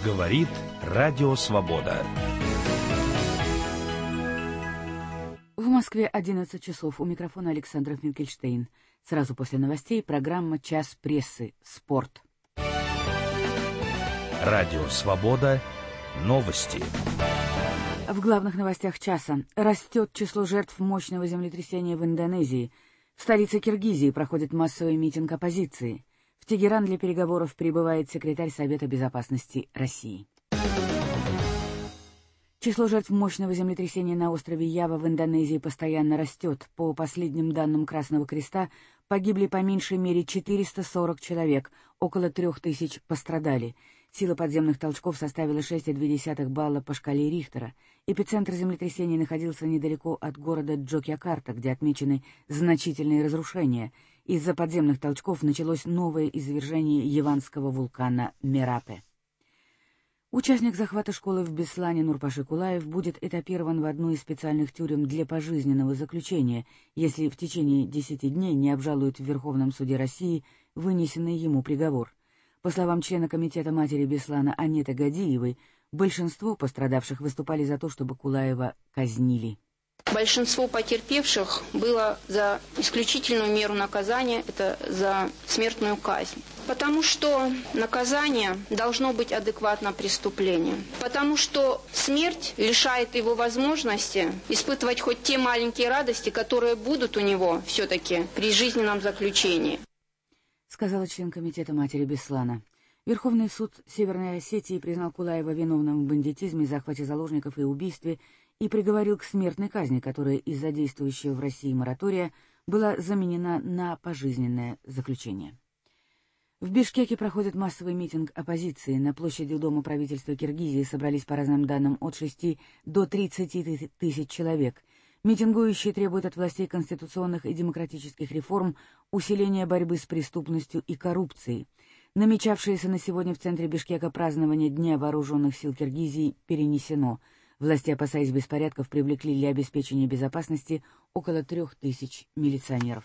Говорит Радио Свобода. В Москве 11 часов. У микрофона Александр Финкельштейн. Сразу после новостей программа «Час прессы. Спорт». Радио Свобода. Новости. В главных новостях часа. Растет число жертв мощного землетрясения в Индонезии. В столице Киргизии проходит массовый митинг оппозиции. В Тегеран для переговоров прибывает секретарь Совета Безопасности России. Число жертв мощного землетрясения на острове Ява в Индонезии постоянно растет. По последним данным Красного Креста, погибли по меньшей мере 440 человек, около 3000 пострадали. Сила подземных толчков составила 6,2 балла по шкале Рихтера. Эпицентр землетрясения находился недалеко от города Джокьякарта, где отмечены значительные разрушения. Из-за подземных толчков началось новое извержение яванского вулкана Мерапе. Участник захвата школы в Беслане Нурпаши Кулаев будет этапирован в одну из специальных тюрем для пожизненного заключения, если в течение 10 дней не обжалует в Верховном суде России вынесенный ему приговор. По словам члена комитета матери Беслана Анеты Гадиевой, большинство пострадавших выступали за то, чтобы Кулаева казнили. Большинство потерпевших было за исключительную меру наказания, это за смертную казнь. Потому что наказание должно быть адекватно преступлению. Потому что смерть лишает его возможности испытывать хоть те маленькие радости, которые будут у него все-таки при жизненном заключении. Сказала член комитета матери Беслана. Верховный суд Северной Осетии признал Кулаева виновным в бандитизме, захвате заложников и убийстве и приговорил к смертной казни, которая из-за действующего в России моратория была заменена на пожизненное заключение. В Бишкеке проходит массовый митинг оппозиции. На площади у Дома правительства Киргизии собрались, по разным данным, от 6 до 30 тысяч человек. Митингующие требуют от властей конституционных и демократических реформ, усиления борьбы с преступностью и коррупцией. Намечавшееся на сегодня в центре Бишкека празднование Дня вооруженных сил Киргизии перенесено. Власти, опасаясь беспорядков, привлекли для обеспечения безопасности около 3000 милиционеров.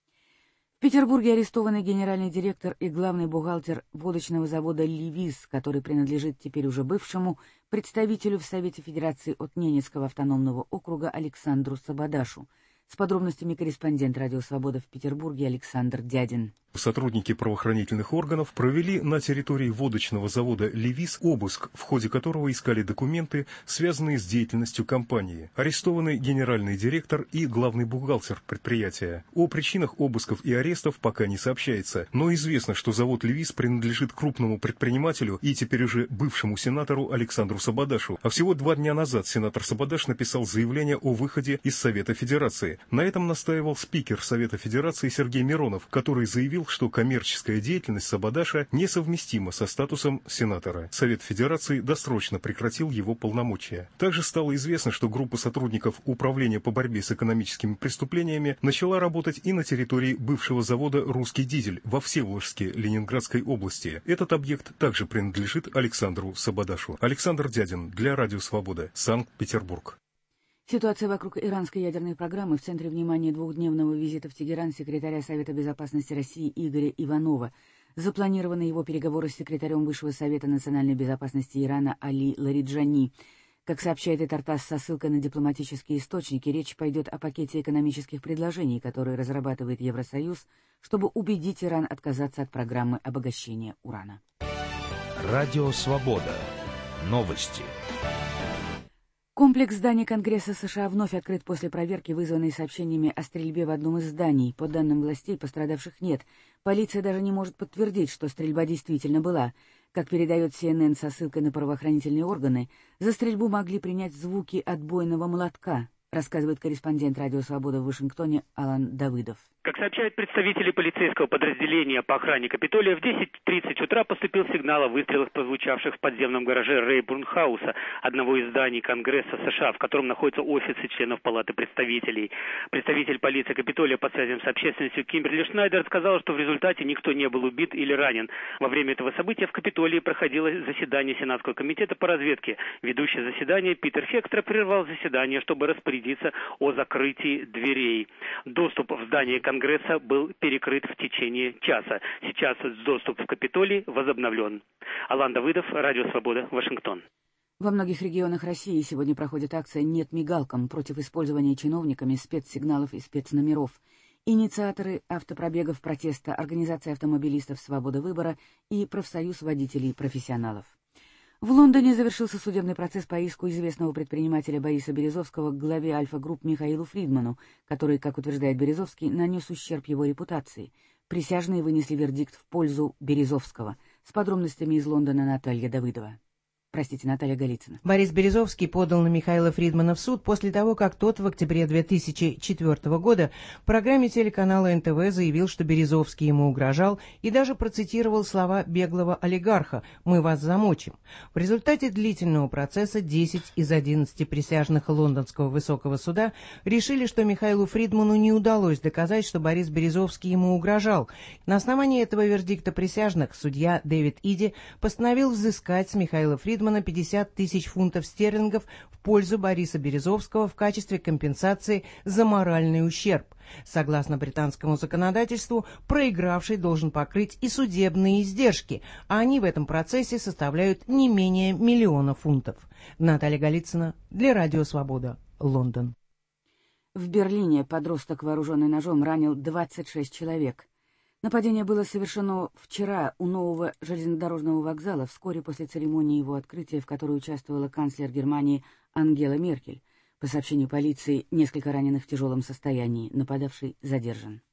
В Петербурге арестованы генеральный директор и главный бухгалтер водочного завода «Ливиз», который принадлежит теперь уже бывшему представителю в Совете Федерации от Ненецкого автономного округа Александру Сабадашу. С подробностями корреспондент «Радио Свобода» в Петербурге Александр Дядин. Сотрудники правоохранительных органов провели на территории водочного завода «Ливиз» обыск, в ходе которого искали документы, связанные с деятельностью компании. Арестованы генеральный директор и главный бухгалтер предприятия. О причинах обысков и арестов пока не сообщается, но известно, что завод «Ливиз» принадлежит крупному предпринимателю и теперь уже бывшему сенатору Александру Сабадашу. А всего 2 дня назад сенатор Сабадаш написал заявление о выходе из Совета Федерации. На этом настаивал спикер Совета Федерации Сергей Миронов, который заявил, что коммерческая деятельность Сабадаша несовместима со статусом сенатора. Совет Федерации досрочно прекратил его полномочия. Также стало известно, что группа сотрудников Управления по борьбе с экономическими преступлениями начала работать и на территории бывшего завода «Русский дизель» во Всеволожске Ленинградской области. Этот объект также принадлежит Александру Сабадашу. Александр Дядин для Радио Свобода, Санкт-Петербург. Ситуация вокруг иранской ядерной программы в центре внимания двухдневного визита в Тегеран секретаря Совета Безопасности России Игоря Иванова. Запланированы его переговоры с секретарем Высшего Совета национальной безопасности Ирана Али Лариджани. Как сообщает Тартас со ссылкой на дипломатические источники, речь пойдет о пакете экономических предложений, которые разрабатывает Евросоюз, чтобы убедить Иран отказаться от программы обогащения урана. Радио Свобода. Новости. Комплекс зданий Конгресса США вновь открыт после проверки, вызванной сообщениями о стрельбе в одном из зданий. По данным властей, пострадавших нет. Полиция даже не может подтвердить, что стрельба действительно была. Как передает CNN со ссылкой на правоохранительные органы, за стрельбу могли принять звуки отбойного молотка, рассказывает корреспондент «Радио Свобода» в Вашингтоне Алан Давыдов. Как сообщают представители полицейского подразделения по охране Капитолия, в 10:30 утра поступил сигнал о выстрелах, прозвучавших в подземном гараже Рейбурн-хауса, одного из зданий Конгресса США, в котором находятся офисы членов Палаты представителей. Представитель полиции Капитолия по связям с общественностью Кимберли Шнайдер сказал, что в результате никто не был убит или ранен. Во время этого события в Капитолии проходило заседание Сенатского комитета по разведке. Ведущий заседания Питер Хекстра прервал заседание, чтобы распорядиться распорядиться о закрытии дверей. Доступ в здание Конгресса был перекрыт в течение часа. Сейчас доступ в Капитолий возобновлен. Алан Давыдов, Радио Свобода, Вашингтон. Во многих регионах России сегодня проходит акция «Нет мигалкам» против использования чиновниками спецсигналов и спецномеров. Инициаторы автопробегов протеста, Организация автомобилистов «Свобода выбора» и профсоюз водителей-профессионалов. В Лондоне завершился судебный процесс по иску известного предпринимателя Бориса Березовского к главе Альфа-Групп Михаилу Фридману, который, как утверждает Березовский, нанес ущерб его репутации. Присяжные вынесли вердикт в пользу Березовского. С подробностями из Лондона Наталья Голицына. Борис Березовский подал на Михаила Фридмана в суд после того, как тот в октябре 2004 года в программе телеканала НТВ заявил, что Березовский ему угрожал и даже процитировал слова беглого олигарха «Мы вас замочим». В результате длительного процесса 10 из 11 присяжных Лондонского высокого суда решили, что Михаилу Фридману не удалось доказать, что Борис Березовский ему угрожал. На основании этого вердикта присяжных судья Дэвид Иди постановил взыскать с Михаила Фридмана 50 тысяч фунтов стерлингов в пользу Бориса Березовского в качестве компенсации за моральный ущерб. Согласно британскому законодательству, проигравший должен покрыть и судебные издержки, а они в этом процессе составляют не менее 1 миллиона фунтов. Наталья Голицына для Радио Свобода, Лондон. В Берлине подросток, вооруженный ножом, ранил 26 человек. Нападение было совершено вчера у нового железнодорожного вокзала, вскоре после церемонии его открытия, в которой участвовала канцлер Германии Ангела Меркель. По сообщению полиции, несколько раненых в тяжелом состоянии. Нападавший задержан.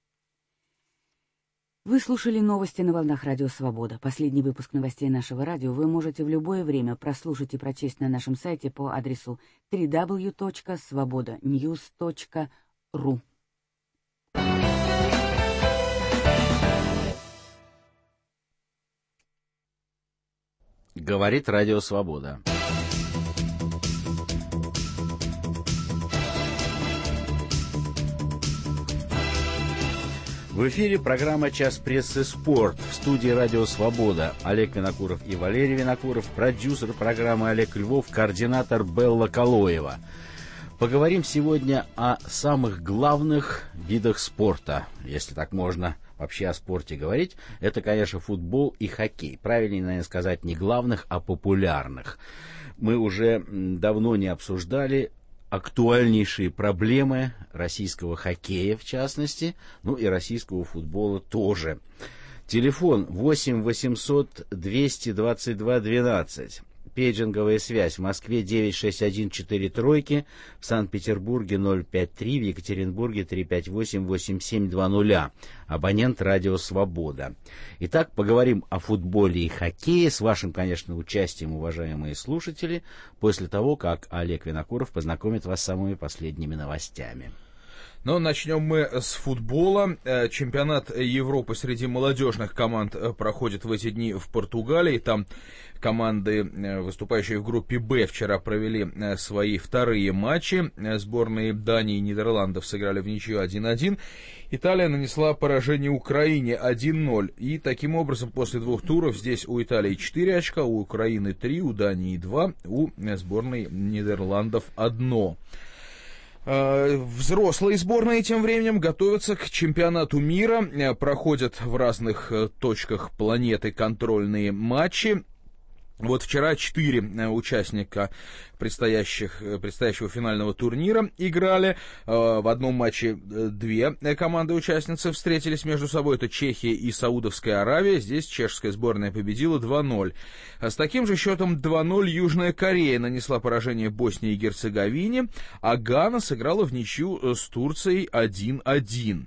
Вы слушали новости на волнах Радио Свобода. Последний выпуск новостей нашего радио вы можете в любое время прослушать и прочесть на нашем сайте по адресу www.svobodanews.ru. Говорит Радио Свобода. В эфире программа «Час прессы. Спорт». В студии «Радио Свобода» Олег Винокуров и Валерий Винокуров, продюсер программы Олег Львов, координатор Белла Калоева. Поговорим сегодня о самых главных видах спорта, если так можно вообще о спорте говорить. Это, конечно, футбол и хоккей. Правильнее, наверное, сказать не главных, а популярных. Мы уже давно не обсуждали актуальнейшие проблемы российского хоккея, в частности, ну и российского футбола тоже. Телефон 8 800 222 12. Пейджинговая связь в Москве 96143, в Санкт-Петербурге 053, в Екатеринбурге 358-8720. Абонент Радио Свобода. Итак, поговорим о футболе и хоккее с вашим, конечно, участием, уважаемые слушатели, после того, как Олег Винокуров познакомит вас с самыми последними новостями. Но начнем мы с футбола. Чемпионат Европы среди молодежных команд проходит в эти дни в Португалии. Там команды, выступающие в группе «Б», вчера провели свои вторые матчи. Сборные Дании и Нидерландов сыграли в ничью 1-1. Италия нанесла поражение Украине 1-0. И таким образом после двух туров здесь у Италии 4 очка, у Украины 3, у Дании 2, у сборной Нидерландов 1. Взрослые сборные тем временем готовятся к чемпионату мира, проходят в разных точках планеты контрольные матчи. Вот вчера 4 участника предстоящего финального турнира играли. В одном матче 2 команды-участницы встретились между собой. Это Чехия и Саудовская Аравия. Здесь чешская сборная победила 2-0. С таким же счетом 2-0 Южная Корея нанесла поражение Боснии и Герцеговине, а Гана сыграла в ничью с Турцией 1-1.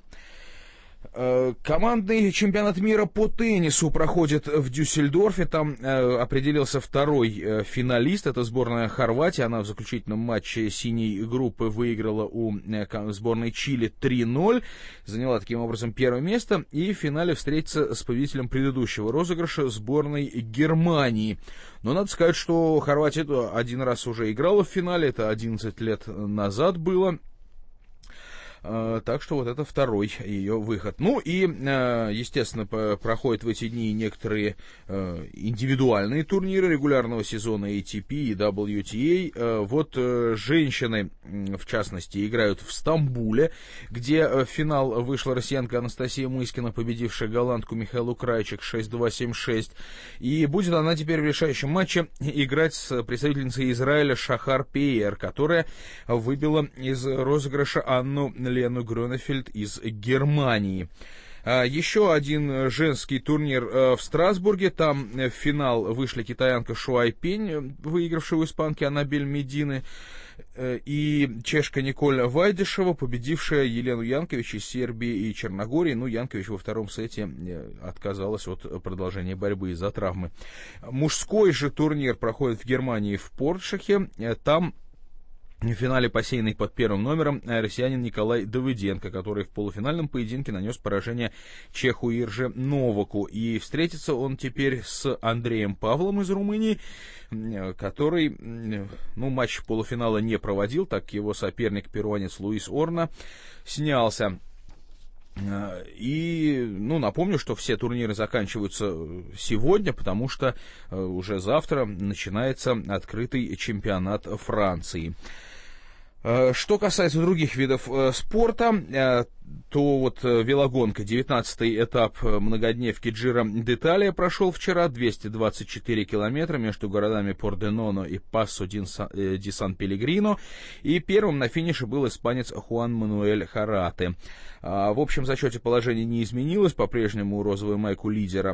Командный чемпионат мира по теннису проходит в Дюссельдорфе. Там определился второй финалист. Это сборная Хорватии. Она в заключительном матче синей группы выиграла у сборной Чили 3-0. Заняла таким образом первое место. И в финале встретится с победителем предыдущего розыгрыша сборной Германии. Но надо сказать, что Хорватия один раз уже играла в финале. Это 11 лет назад было. Так что вот это второй ее выход. Ну и, естественно, проходят в эти дни некоторые индивидуальные турниры регулярного сезона ATP и WTA. Вот женщины, в частности, играют в Стамбуле, где в финал вышла россиянка Анастасия Мыскина, победившая голландку Михаилу Крайчик 6-2-7-6. И будет она теперь в решающем матче играть с представительницей Израиля Шахар Пеер, которая выбила из розыгрыша Анну Лену Грюнефельд из Германии. Еще один женский турнир в Страсбурге. Там в финал вышли китаянка Шуай Пень, выигравшая у испанки Анабель Медины, и чешка Николь Вайдишева, победившая Елену Янкович из Сербии и Черногории. Ну, Янкович во втором сете отказалась от продолжения борьбы из-за травмы. Мужской же турнир проходит в Германии, в Поршахе. Там в финале посеянный под первым номером россиянин Николай Давыденко, который в полуфинальном поединке нанес поражение чеху Ирже Новаку. И встретится он теперь с Андреем Павлом из Румынии, который матч полуфинала не проводил, так как его соперник, перуанец Луис Орна, снялся. И, напомню, что все турниры заканчиваются сегодня, потому что уже завтра начинается открытый чемпионат Франции. Что касается других видов спорта, то вот велогонка, 19-й этап многодневки Джиро д'Италия прошел вчера, 224 километра между городами Порденоно и Пассо ди Сан-Пелегрино, и первым на финише был испанец Хуан Мануэль Харате. В общем зачете положение не изменилось, по-прежнему розовую майку лидера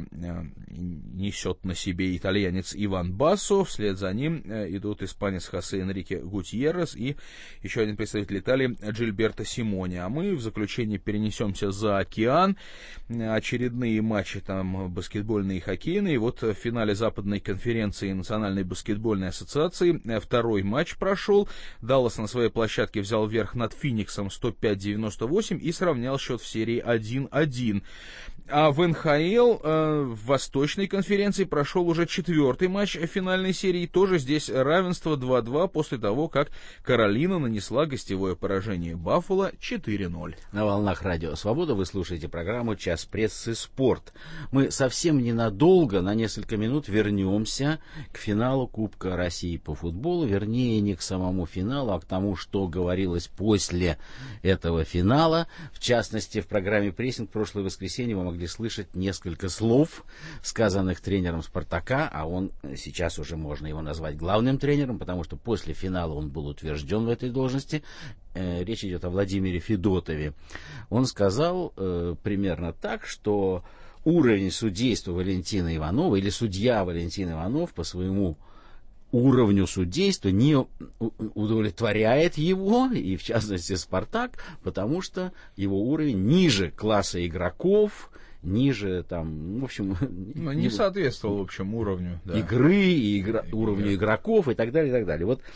несет на себе итальянец Иван Бассо, вслед за ним идут испанец Хосе Энрике Гутьеррес и еще один представитель Италии Джильберто Симоне. А мы в заключение перенесемся за океан. Очередные матчи там баскетбольные и хоккейные. Вот в финале Западной конференции Национальной баскетбольной ассоциации второй матч прошел. Даллас на своей площадке взял верх над Фениксом 105-98 и сравнял счет в серии 1-1. А в НХЛ в Восточной конференции прошел уже четвертый матч финальной серии. Тоже здесь равенство 2-2 после того, как Каролина нанесла гостевое поражение Баффало 4-0. На волнах Радио Свобода вы слушаете программу «Час прессы. Спорт». Мы совсем ненадолго, на несколько минут вернемся к финалу Кубка России по футболу. Вернее, не к самому финалу, а к тому, что говорилось после этого финала. В частности, в программе «Прессинг» в прошлое воскресенье вы могли слышать несколько слов, сказанных тренером «Спартака», а он сейчас уже можно его назвать главным тренером, потому что после финала он был утвержден в этой должности. Речь идет о Владимире Федотове. Он сказал примерно так, что уровень судейства Валентина Иванова, или судья Валентин Иванов по своему уровню судейства не удовлетворяет его, и в частности «Спартак», потому что его уровень ниже класса игроков, ниже там, в общем... не соответствовал, в общем, уровню. Да. Игры, уровню игроков и так далее, и так далее. Вот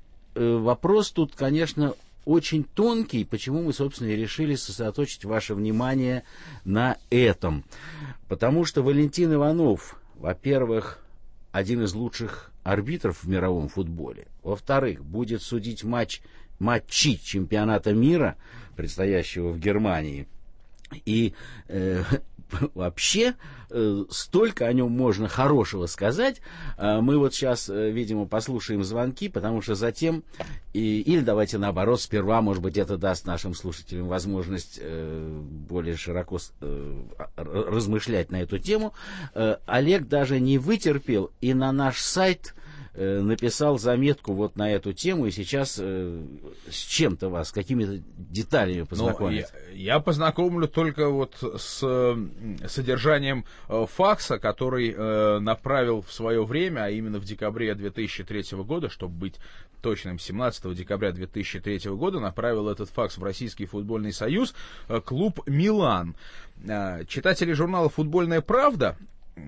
вопрос тут, конечно, очень тонкий, почему мы, собственно, и решили сосредоточить ваше внимание на этом. Потому что Валентин Иванов, во-первых, один из лучших арбитров в мировом футболе. Во-вторых, будет судить матчи чемпионата мира, предстоящего в Германии. И вообще столько о нем можно хорошего сказать. Мы вот сейчас, видимо, послушаем звонки, потому что затем, или давайте наоборот, сперва, может быть, это даст нашим слушателям возможность более широко размышлять на эту тему. Олег даже не вытерпел и на наш сайт написал заметку вот на эту тему, и сейчас с чем-то вас, с какими-то деталями познакомить. Я познакомлю только вот с содержанием факса, который направил в свое время, а именно в декабре 2003 года, чтобы быть точным, 17 декабря 2003 года направил этот факс в Российский футбольный союз клуб «Милан». Читатели журнала «Футбольная правда»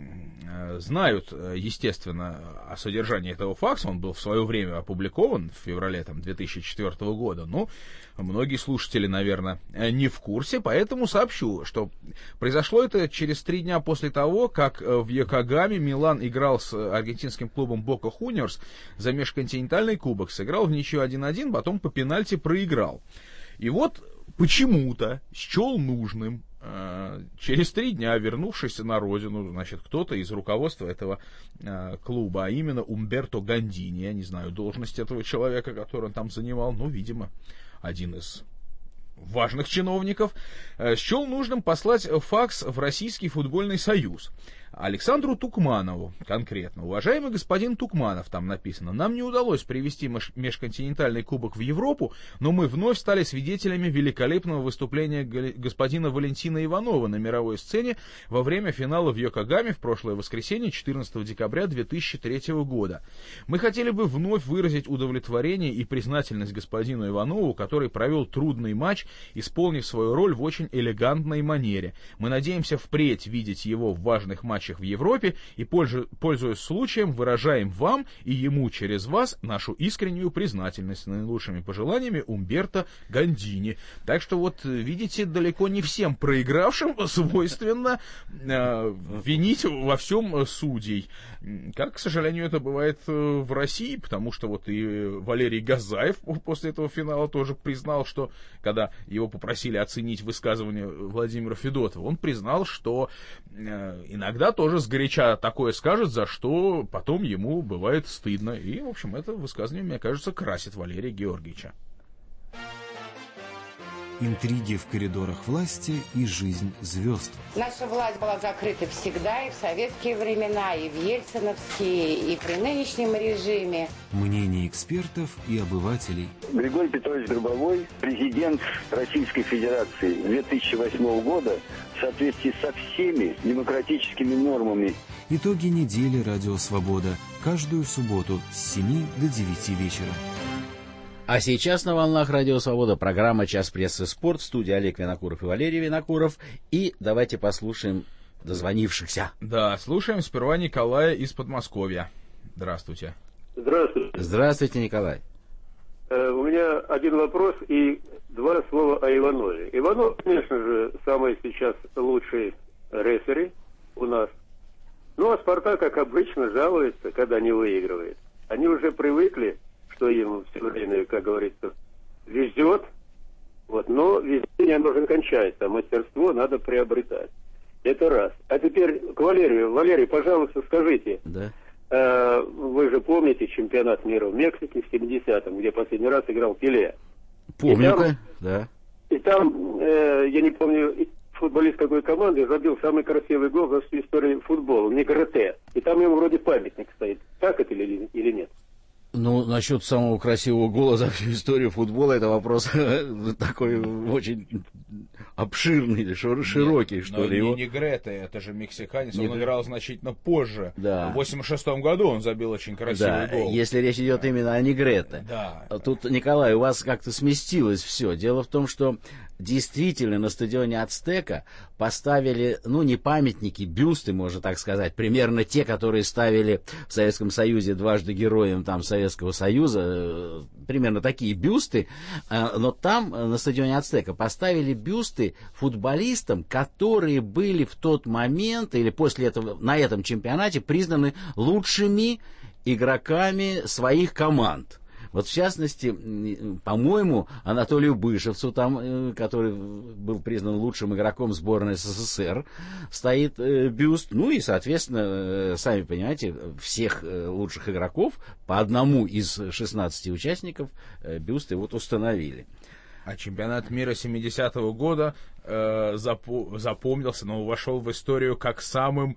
знают, естественно, о содержании этого факса. Он был в свое время опубликован в феврале 2004 года. Но многие слушатели, наверное, не в курсе, поэтому сообщу, что произошло это через 3 дня после того, как в Йокогаме Милан играл с аргентинским клубом Бока Хуниорс за межконтинентальный кубок. Сыграл в ничью 1-1, потом по пенальти проиграл. И вот почему-то счел нужным через 3 дня, вернувшись на родину, значит, кто-то из руководства этого клуба, а именно Умберто Гандини, я не знаю должность этого человека, который он там занимал, но, видимо, один из важных чиновников, счел нужным послать факс в Российский футбольный союз. Александру Тукманову конкретно. Уважаемый господин Тукманов, там написано, нам не удалось привести межконтинентальный кубок в Европу, но мы вновь стали свидетелями великолепного выступления господина Валентина Иванова на мировой сцене во время финала в Йокогаме в прошлое воскресенье, 14 декабря 2003 года. Мы хотели бы вновь выразить удовлетворение и признательность господину Иванову, который провел трудный матч, исполнив свою роль в очень элегантной манере. Мы надеемся впредь видеть его в важных матчах в Европе и, пользуясь случаем, выражаем вам и ему через вас нашу искреннюю признательность. С наилучшими пожеланиями, Умберто Гандини. Так что вот, видите, далеко не всем проигравшим свойственно винить во всем судей. Как, к сожалению, это бывает в России, потому что вот и Валерий Газаев после этого финала тоже признал, что когда его попросили оценить высказывание Владимира Федотова, он признал, что иногда тоже сгоряча такое скажет, за что потом ему бывает стыдно. И, в общем, это высказывание, мне кажется, красит Валерия Георгиевича. Интриги в коридорах власти и жизнь звезд. Наша власть была закрыта всегда, и в советские времена, и в ельциновские, и при нынешнем режиме. Мнения экспертов и обывателей. Григорий Петрович Гробовой, президент Российской Федерации 2008 года, в соответствии со всеми демократическими нормами. Итоги недели «Радио Свобода». Каждую субботу с 7 до 9 вечера. А сейчас на волнах Радио Свобода программа «Час прессы спорт». В студии Олег Винокуров и Валерий Винокуров. И давайте послушаем дозвонившихся. Да, слушаем сперва Николая из Подмосковья. Здравствуйте. Здравствуйте. Здравствуйте, Николай. У меня один вопрос и 2 слова о Иванове. Иванов, конечно же, самый сейчас лучший рефери у нас. Ну, а «Спартак», как обычно, жалуется, когда не выигрывает. Они уже привыкли, что им все время, как говорится, везет, вот, но везение должен кончаться, мастерство надо приобретать. Это раз. А теперь к Валерию. Валерий, пожалуйста, скажите, да. Вы же помните чемпионат мира в Мексике в 70-м, где последний раз играл Пеле? Помню-ка, да. И там, я не помню, футболист какой команды забил самый красивый гол во всей истории футбола, Негрете. И там ему вроде памятник стоит. Так это или нет? Ну, насчет самого красивого гола за всю историю футбола, это вопрос такой очень обширный, широкий, что ли. Но не Негрете, это же мексиканец, он играл значительно позже. Да. В 86-м году он забил очень красивый гол. Если речь идет именно о Негрете. Да. Тут, Николай, у вас как-то сместилось все. Дело в том, что действительно на стадионе Ацтека поставили, ну, не памятники, бюсты, можно так сказать, примерно те, которые ставили в Советском Союзе дважды героям там Советского Союза, примерно такие бюсты, но там на стадионе Ацтека поставили бюсты футболистам, которые были в тот момент или после этого на этом чемпионате признаны лучшими игроками своих команд. Вот в частности, по-моему, Анатолию Бышевцу, там, который был признан лучшим игроком сборной СССР, стоит бюст. Ну и, соответственно, сами понимаете, всех лучших игроков по одному из 16 участников бюсты вот установили. А чемпионат мира 70-го года запомнился, но вошел в историю как самым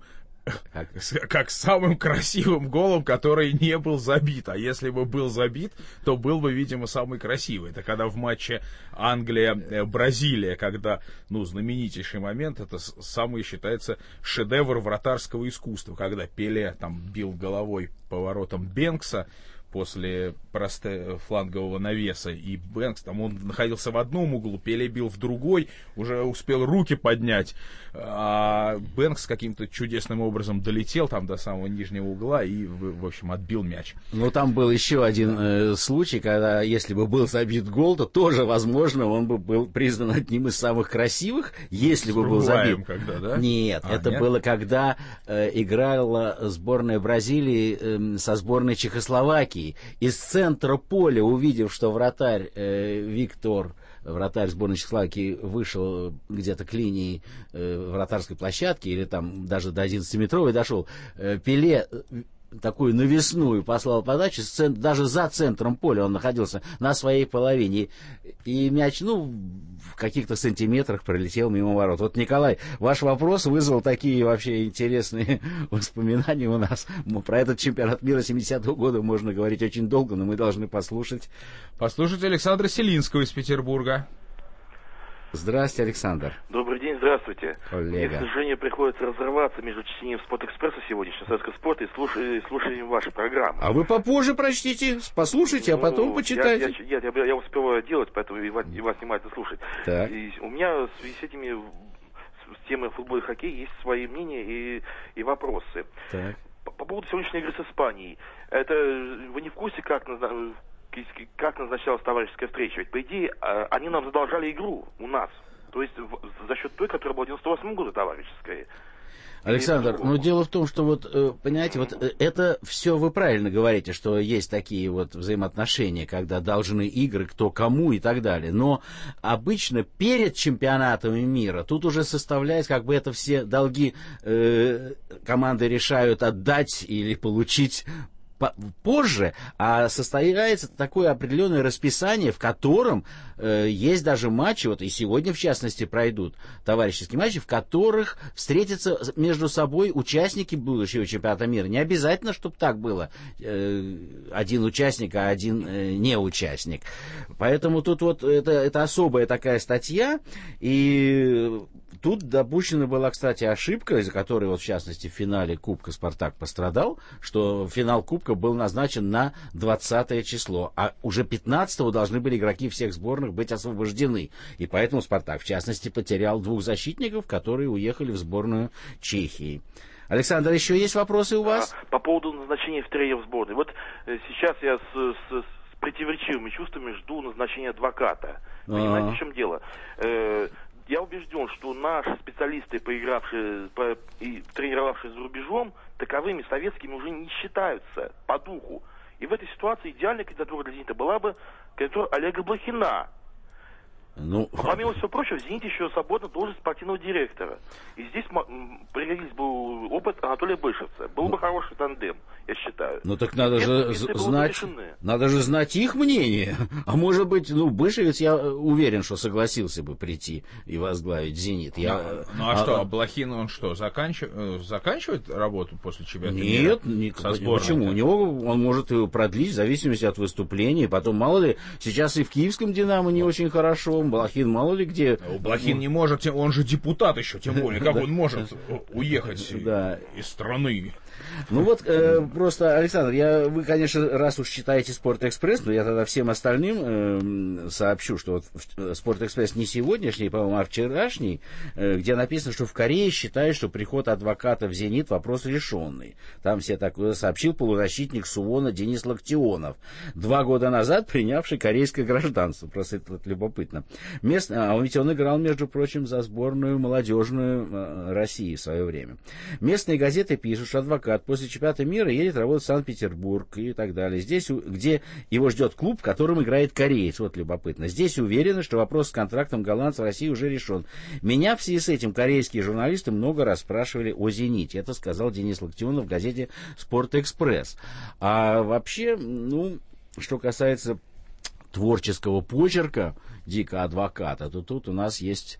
красивым голом, который не был забит. А если бы был забит, то был бы, видимо, самый красивый. Это когда в матче Англия-Бразилия, когда, ну, знаменитейший момент, это самый, считается, шедевр вратарского искусства, когда Пеле там бил головой по воротам Бенкса после флангового навеса, и Бэнкс, там он находился в одном углу, Пеле бил в другой, уже успел руки поднять, а Бэнкс каким-то чудесным образом долетел там до самого нижнего угла и, в общем, отбил мяч. Ну, там был еще один случай, когда, если бы был забит гол, то тоже, возможно, он бы был признан одним из самых красивых, если бы был забит. Когда, да? Нет, это было, когда играла сборная Бразилии со сборной Чехословакии. Из центра поля, увидев, что вратарь Виктор вратарь сборной Чехословакии вышел где-то к линии вратарской площадки, или там даже до 11-метровой дошел, Пеле такую навесную послал подачу, даже за центром поля он находился на своей половине, и мяч, в каких-то сантиметрах пролетел мимо ворот. Вот, Николай, ваш вопрос вызвал такие вообще интересные воспоминания у нас. Про этот чемпионат мира 70-го года можно говорить очень долго, но мы должны послушать Александра Селинского из Петербурга. Здравствуйте, Александр. Добрый день, здравствуйте. Коллега. Мне, к сожалению, приходится разрываться между чтением «Спортэкспресса» сегодняшнего, «Советского спорта» и слушанием вашей программы. А вы попозже прочтите, послушайте, а потом почитайте. Я успеваю делать, поэтому и вас внимательно слушать. И у меня в связи с этими, с темой футбола и хоккея, есть свои мнения и вопросы. Так. По поводу сегодняшней игры с Испанией. Это вы не в курсе, как назначалась товарищеская встреча? Ведь, по идее, они нам задолжали игру у нас. То есть за счет той, которая была в 98 году товарищеская. Александр, дело в том, что понимаете, это все вы правильно говорите, что есть такие взаимоотношения, когда должны игры, кто кому и так далее. Но обычно перед чемпионатами мира тут уже составляется, это все долги команды решают отдать или получить позже, а состояется такое определенное расписание, в котором есть даже матчи, и сегодня, в частности, пройдут товарищеские матчи, в которых встретятся между собой участники будущего чемпионата мира. Не обязательно, чтобы так было, один участник, а один не участник. Поэтому тут это особая такая статья, и тут допущена была, кстати, ошибка, из-за которой, в частности, в финале Кубка «Спартак» пострадал, что финал Кубка был назначен на 20 число, а уже 15-го должны были игроки всех сборных быть освобождены. И поэтому «Спартак», в частности, потерял 2 защитников, которые уехали в сборную Чехии. Александр, еще есть вопросы у вас? По поводу назначения тренера в сборной. Сейчас я с противоречивыми чувствами жду назначения адвоката. Понимаете, в чем дело? Я убежден, что наши специалисты, поигравшие и тренировавшие за рубежом, таковыми советскими уже не считаются по духу. И в этой ситуации идеальная кандидатура для «Зенита» была бы кандидатура Олега Блохина. Помимо всего прочего, в «Зените» еще свободна должность спортивного директора. И здесь пригодился бы опыт Анатолия Бышевца. Был бы хороший тандем, я считаю. Так надо же знать их мнение. А может быть, Бышевец, я уверен, что согласился бы прийти и возглавить «Зенит». Блохин, он что, заканчивает работу после чемпионата мира? Нет, почему? У него он может его продлить в зависимости от выступления. Потом, мало ли, сейчас и в киевском «Динамо» не очень хорошо. Блохин мало ли где. Блохин не может, он же депутат еще, тем более, как он может уехать из страны. Просто, Александр, вы, конечно, раз уж читаете «Спортэкспресс», но я тогда всем остальным сообщу, что «Спортэкспресс» не сегодняшний, по-моему, а вчерашний, где написано, что в Корее считают, что приход адвоката в «Зенит» — вопрос решенный. Там все такое сообщил полузащитник Сувона Денис Локтионов, 2 года назад принявший корейское гражданство. Просто это любопытно. Ведь он играл, между прочим, за сборную молодежную России в свое время. Местные газеты пишут, что адвокат после чемпионата мира едет работать в Санкт-Петербург и так далее. Здесь, где его ждет клуб, в котором играет кореец. Любопытно. Здесь уверены, что вопрос с контрактом голландца в России уже решен. Меня в связи с этим корейские журналисты много раз спрашивали о «Зените». Это сказал Денис Локтионов в газете «Спортэкспресс». А вообще, что касается творческого почерка Дика адвоката, то тут у нас есть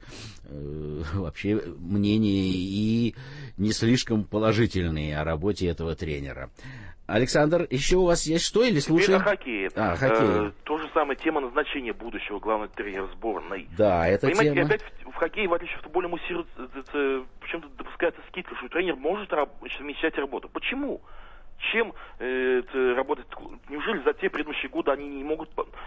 вообще мнения и не слишком положительные о работе этого тренера. Александр, еще у вас есть что или слушаем? Теперь о хоккее. Хоккей. То же самое, тема назначения будущего главного тренера сборной. Да, это понимаете, тема. Опять в хоккее, в отличие от футболя, почему-то допускается скидка, что тренер может совмещать работу. Почему? Чем работать? Неужели за те предыдущие годы они не могут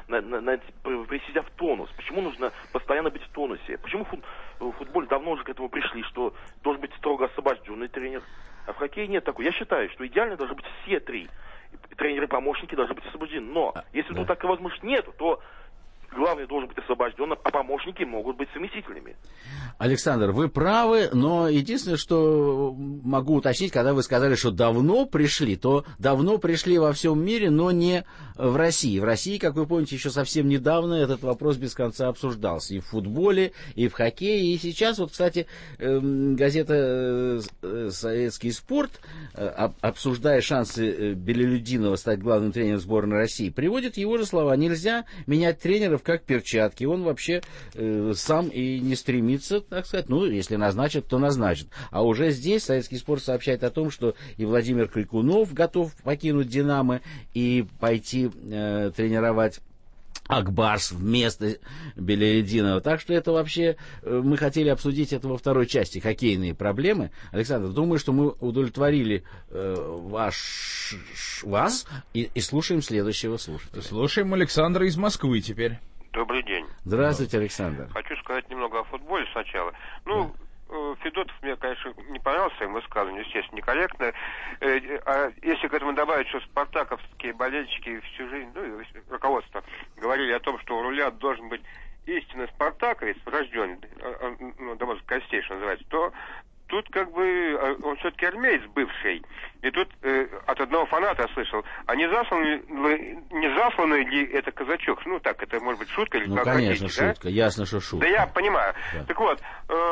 присидя в тонус? Почему нужно постоянно быть в тонусе? Почему в футболе давно уже к этому пришли, что должен быть строго освобожденный тренер? А в хоккее нет такой. Я считаю, что идеально должны быть все 3. Тренеры-помощники должны быть освобождены. Но если тут такой возможности нет, то главный должен быть освобожден, а помощники могут быть совместителями. Александр, вы правы, но единственное, что могу уточнить, когда вы сказали, что давно пришли, то давно пришли во всем мире, но не в России. В России, как вы помните, еще совсем недавно этот вопрос без конца обсуждался и в футболе, и в хоккее. И сейчас, вот, кстати, газета «Советский спорт», обсуждая шансы Белелюдинова стать главным тренером сборной России, приводит его же слова: нельзя менять тренеров как перчатки. Он вообще сам и не стремится, так сказать, ну, если назначат, то назначат. А уже здесь «Советский спорт» сообщает о том, что и Владимир Крикунов готов покинуть «Динамо» и пойти тренировать Акбарс вместо Белелюдинова. Так что это вообще, мы хотели обсудить это во второй части, хоккейные проблемы. Александр, думаю, что мы удовлетворили вас и слушаем следующего слушателя. Слушаем Александра из Москвы теперь. Добрый день. Здравствуйте, Александр. Хочу сказать немного о футболе сначала. Ну, Федотов мне, конечно, не понравился своим высказыванием, естественно, некорректно. А если к этому добавить, что спартаковские болельщики всю жизнь, ну, и руководство, говорили о том, что у руля должен быть истинный спартаковец, рожденный, до мозга костей, что называется, то тут как бы он все-таки армеец бывший. И тут от одного фаната я слышал, а не засланный ли это казачок? Ну так, это может быть шутка или ну, как конечно, хотите, шутка, да? Ясно, что шутка. Да я понимаю. Да. Так вот,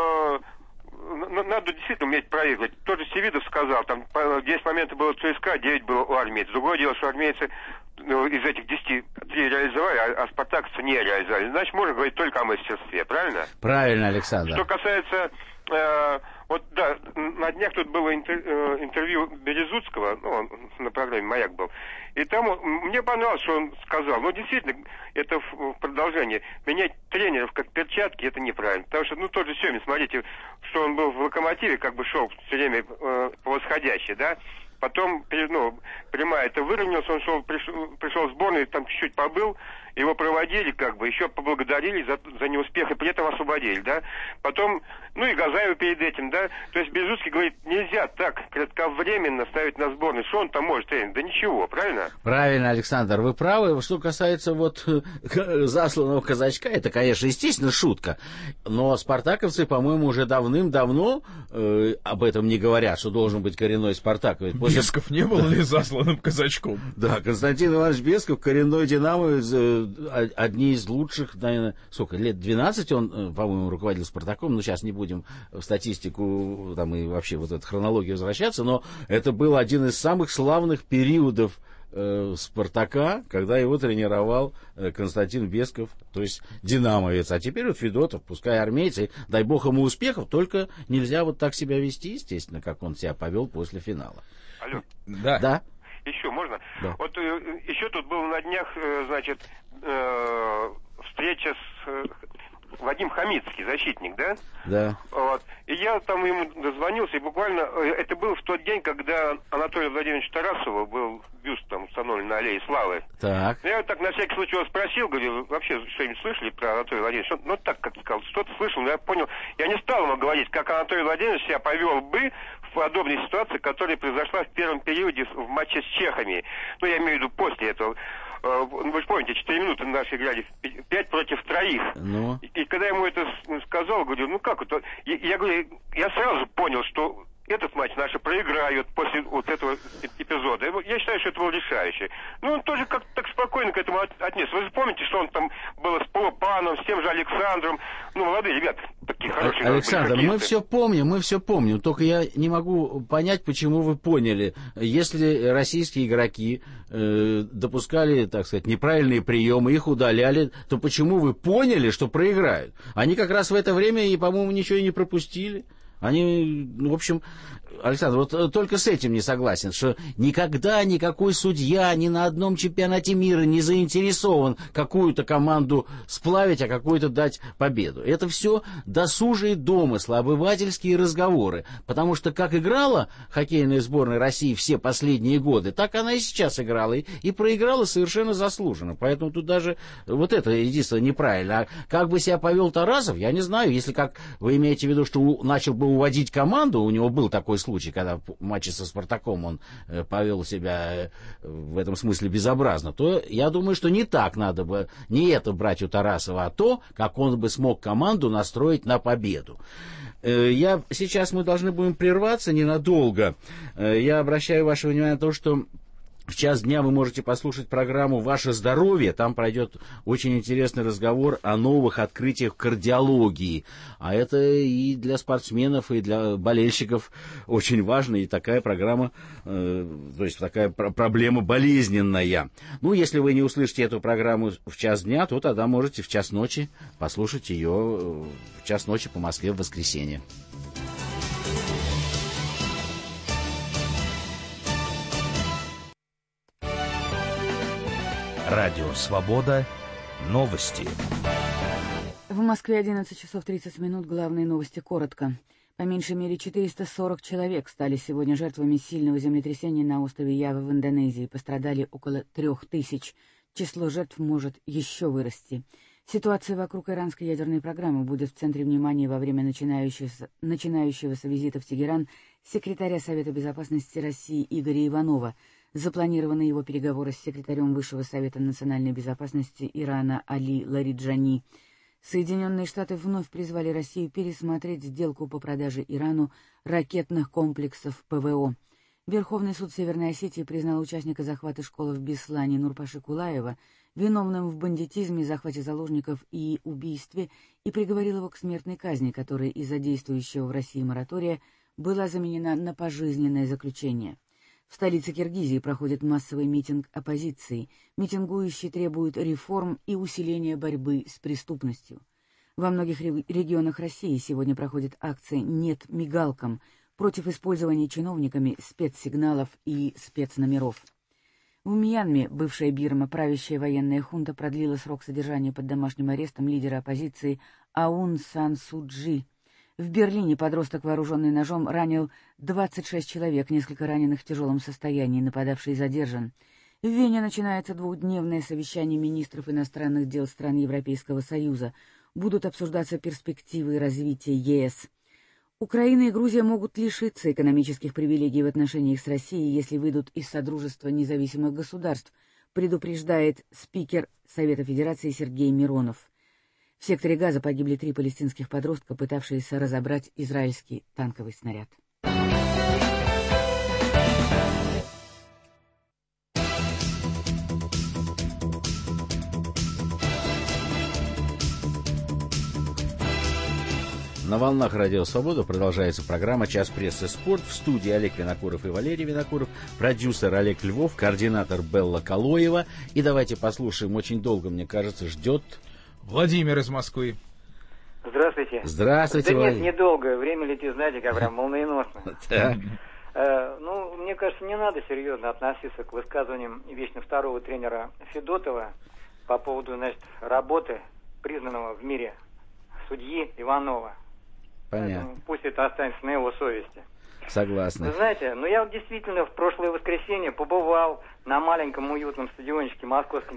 надо действительно уметь проигрывать. Тот же Севидов сказал, там 10 моментов было у ЦСКА, 9 было у армейцев. Другое дело, что армейцы из этих 10 3 реализовали, а спартаковцы не реализовали. Значит, можно говорить только о мастерстве, правильно? Правильно, Александр. Что касается... вот, да, на днях тут было интервью Березутского, ну, он на программе «Маяк» был, и там мне понравилось, что он сказал, ну, действительно, это в продолжение, менять тренеров как перчатки, это неправильно, потому что, ну, тот же Семин, смотрите, что он был в «Локомотиве», как бы шел все время по восходящей, да, потом, ну, прямая это выровнялась, он пришел в сборную, там чуть-чуть побыл, его проводили, как бы, еще поблагодарили за неуспех, и при этом освободили, да. Потом, ну и Газаева перед этим, да. То есть Березутский говорит, нельзя так кратковременно ставить на сборную. Что он там может тренить? Да ничего, правильно? Правильно, Александр, вы правы. Что касается вот засланного казачка, это, конечно, естественно, шутка. Но спартаковцы, по-моему, уже давным-давно об этом не говорят, что должен быть коренной спартаковец. Бесков не был ли засланным казачком? Да, Константин Иванович Бесков, коренной динамовец, одни из лучших, наверное, сколько, лет 12 он, по-моему, руководил «Спартаком», но сейчас не будем в статистику там и вообще вот эту хронологию возвращаться, но это был один из самых славных периодов «Спартака», когда его тренировал Константин Бесков, то есть динамовец. А теперь вот Федотов, пускай армейцы, дай бог ему успехов, только нельзя вот так себя вести, естественно, как он себя повел после финала. Алло. Да. Да. Еще можно? Да. Вот еще тут был на днях, значит, встреча с Вадим Хамицкий, защитник, да? Да. Вот. И я там ему дозвонился, и буквально это был в тот день, когда Анатолию Владимировичу Тарасову был бюст там установлен на Аллее Славы. Так. Я так на всякий случай его спросил, говорю, вообще что-нибудь слышали про Анатолия Владимировича? Ну так, как сказал, что-то слышал, но я понял. Я не стал ему говорить, как Анатолий Владимирович себя повел бы в подобной ситуации, которая произошла в первом периоде в матче с чехами. Ну, я имею в виду после этого. Вы же помните, 4 минуты наши играли 5 против 3. Ну. И когда я ему это сказал, говорю, ну как это? Я говорю, я сразу понял, что этот матч наши проиграют после вот этого эпизода. Я считаю, что это был решающий. Ну, он тоже как-то так спокойно к этому отнес. Вы же помните, что он там был с Полупаном, с тем же Александром. Ну, молодые ребята, такие хорошие. Александр, мы все помним. Только я не могу понять, почему вы поняли. Если российские игроки допускали, так сказать, неправильные приемы, их удаляли, то почему вы поняли, что проиграют? Они как раз в это время, и, по-моему, ничего и не пропустили. Они, ну, в общем, Александр, вот только с этим не согласен, что никогда никакой судья ни на одном чемпионате мира не заинтересован какую-то команду сплавить, а какую-то дать победу. Это все досужие домыслы, обывательские разговоры. Потому что как играла хоккейная сборная России все последние годы, так она и сейчас играла. И проиграла совершенно заслуженно. Поэтому тут даже вот это единственное неправильно. А как бы себя повел Тарасов, я не знаю. Если, как вы имеете в виду, что начал бы уводить команду, у него был такой случай, когда в матче со «Спартаком» он повел себя в этом смысле безобразно, то я думаю, что не так надо бы, не это брать у Тарасова, а то, как он бы смог команду настроить на победу. Сейчас мы должны будем прерваться ненадолго. Я обращаю ваше внимание на то, что в час дня вы можете послушать программу «Ваше здоровье». Там пройдет очень интересный разговор о новых открытиях в кардиологии. А это и для спортсменов, и для болельщиков очень важно. И такая программа, то есть такая проблема болезненная. Ну, если вы не услышите эту программу в час дня, то тогда можете в час ночи послушать ее в час ночи по Москве в воскресенье. Радио «Свобода». Новости. В Москве 11 часов 30 минут. Главные новости коротко. По меньшей мере 440 человек стали сегодня жертвами сильного землетрясения на острове Ява в Индонезии. Пострадали около 3000. Число жертв может еще вырасти. Ситуация вокруг иранской ядерной программы будет в центре внимания во время начинающегося визита в Тегеран секретаря Совета безопасности России Игоря Иванова. Запланированы его переговоры с секретарем Высшего Совета национальной безопасности Ирана Али Лариджани. Соединенные Штаты вновь призвали Россию пересмотреть сделку по продаже Ирану ракетных комплексов ПВО. Верховный суд Северной Осетии признал участника захвата школы в Беслане Нурпаши Кулаева виновным в бандитизме, захвате заложников и убийстве и приговорил его к смертной казни, которая из-за действующего в России моратория была заменена на пожизненное заключение. В столице Киргизии проходит массовый митинг оппозиции. Митингующие требуют реформ и усиления борьбы с преступностью. Во многих регионах России сегодня проходит акция «Нет мигалкам» против использования чиновниками спецсигналов и спецномеров. В Мьянме бывшая Бирма, правящая военная хунта, продлила срок содержания под домашним арестом лидера оппозиции Аун Сан Су Чжи. В Берлине подросток, вооруженный ножом, ранил 26 человек, несколько раненых в тяжелом состоянии, нападавший задержан. В Вене начинается двухдневное совещание министров иностранных дел стран Европейского Союза. Будут обсуждаться перспективы развития ЕС. Украина и Грузия могут лишиться экономических привилегий в отношениях с Россией, если выйдут из Содружества независимых государств, предупреждает спикер Совета Федерации Сергей Миронов. В секторе Газа погибли 3 палестинских подростка, пытавшиеся разобрать израильский танковый снаряд. На волнах Радио Свобода продолжается программа «Час прессы спорт». В студии Олег Винокуров и Валерий Винокуров, продюсер Олег Львов, координатор Белла Калоева. И давайте послушаем, очень долго, мне кажется, ждет Владимир из Москвы. Здравствуйте. Здравствуйте, да Владимир. Нет, недолго. Время летит, знаете, как прям молниеносно. Ну, мне кажется, не надо серьезно относиться к высказываниям вечно второго тренера Федотова по поводу, значит, работы признанного в мире судьи Иванова. Понятно. Поэтому пусть это останется на его совести. Согласна. Вы знаете, я действительно в прошлое воскресенье побывал на маленьком уютном стадиончике московском,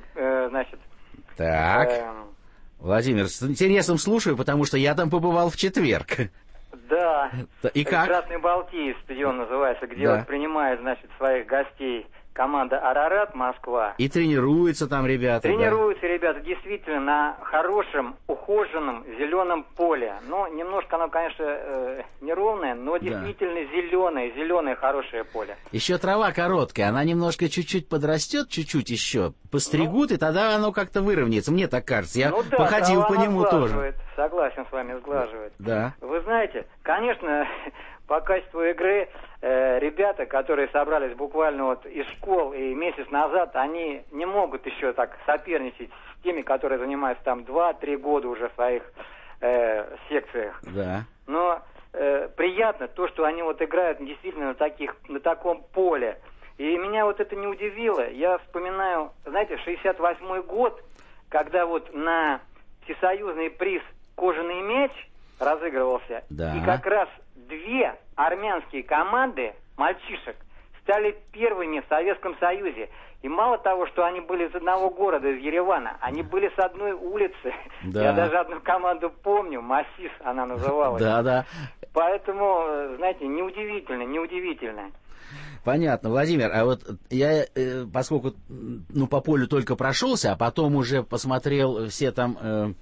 Так, Владимир, с интересом слушаю, потому что я там побывал в четверг. Да. И как? Красный Балтиец стадион называется, где принимает, своих гостей команда «Арарат» Москва. И тренируются там ребята. Тренируются ребята действительно на хорошем, ухоженном зеленом поле. Ну, немножко оно, конечно, неровное, но действительно зеленое хорошее поле. Еще трава короткая, она немножко чуть-чуть подрастет, чуть-чуть еще, постригут, и тогда оно как-то выровняется. Мне так кажется. Я походил по нему тоже. Согласен с вами, сглаживает. Да. Вы знаете, конечно, по качеству игры ребята, которые собрались буквально из школ и месяц назад, они не могут еще так соперничать с теми, которые занимаются там 2-3 года уже в своих секциях. Да. Но приятно то, что они играют действительно на таком поле. И меня это не удивило. Я вспоминаю, знаете, 68-й год, когда на всесоюзный приз «Кожаный мяч» разыгрывался, да. И как раз 2 армянские команды мальчишек стали первыми в Советском Союзе. И мало того, что они были из одного города, из Еревана, они были с одной улицы. Да. Я даже одну команду помню, «Массив» она называлась. Да. Поэтому, знаете, неудивительно. Понятно, Владимир, а вот я, поскольку по полю только прошелся, а потом уже посмотрел все там,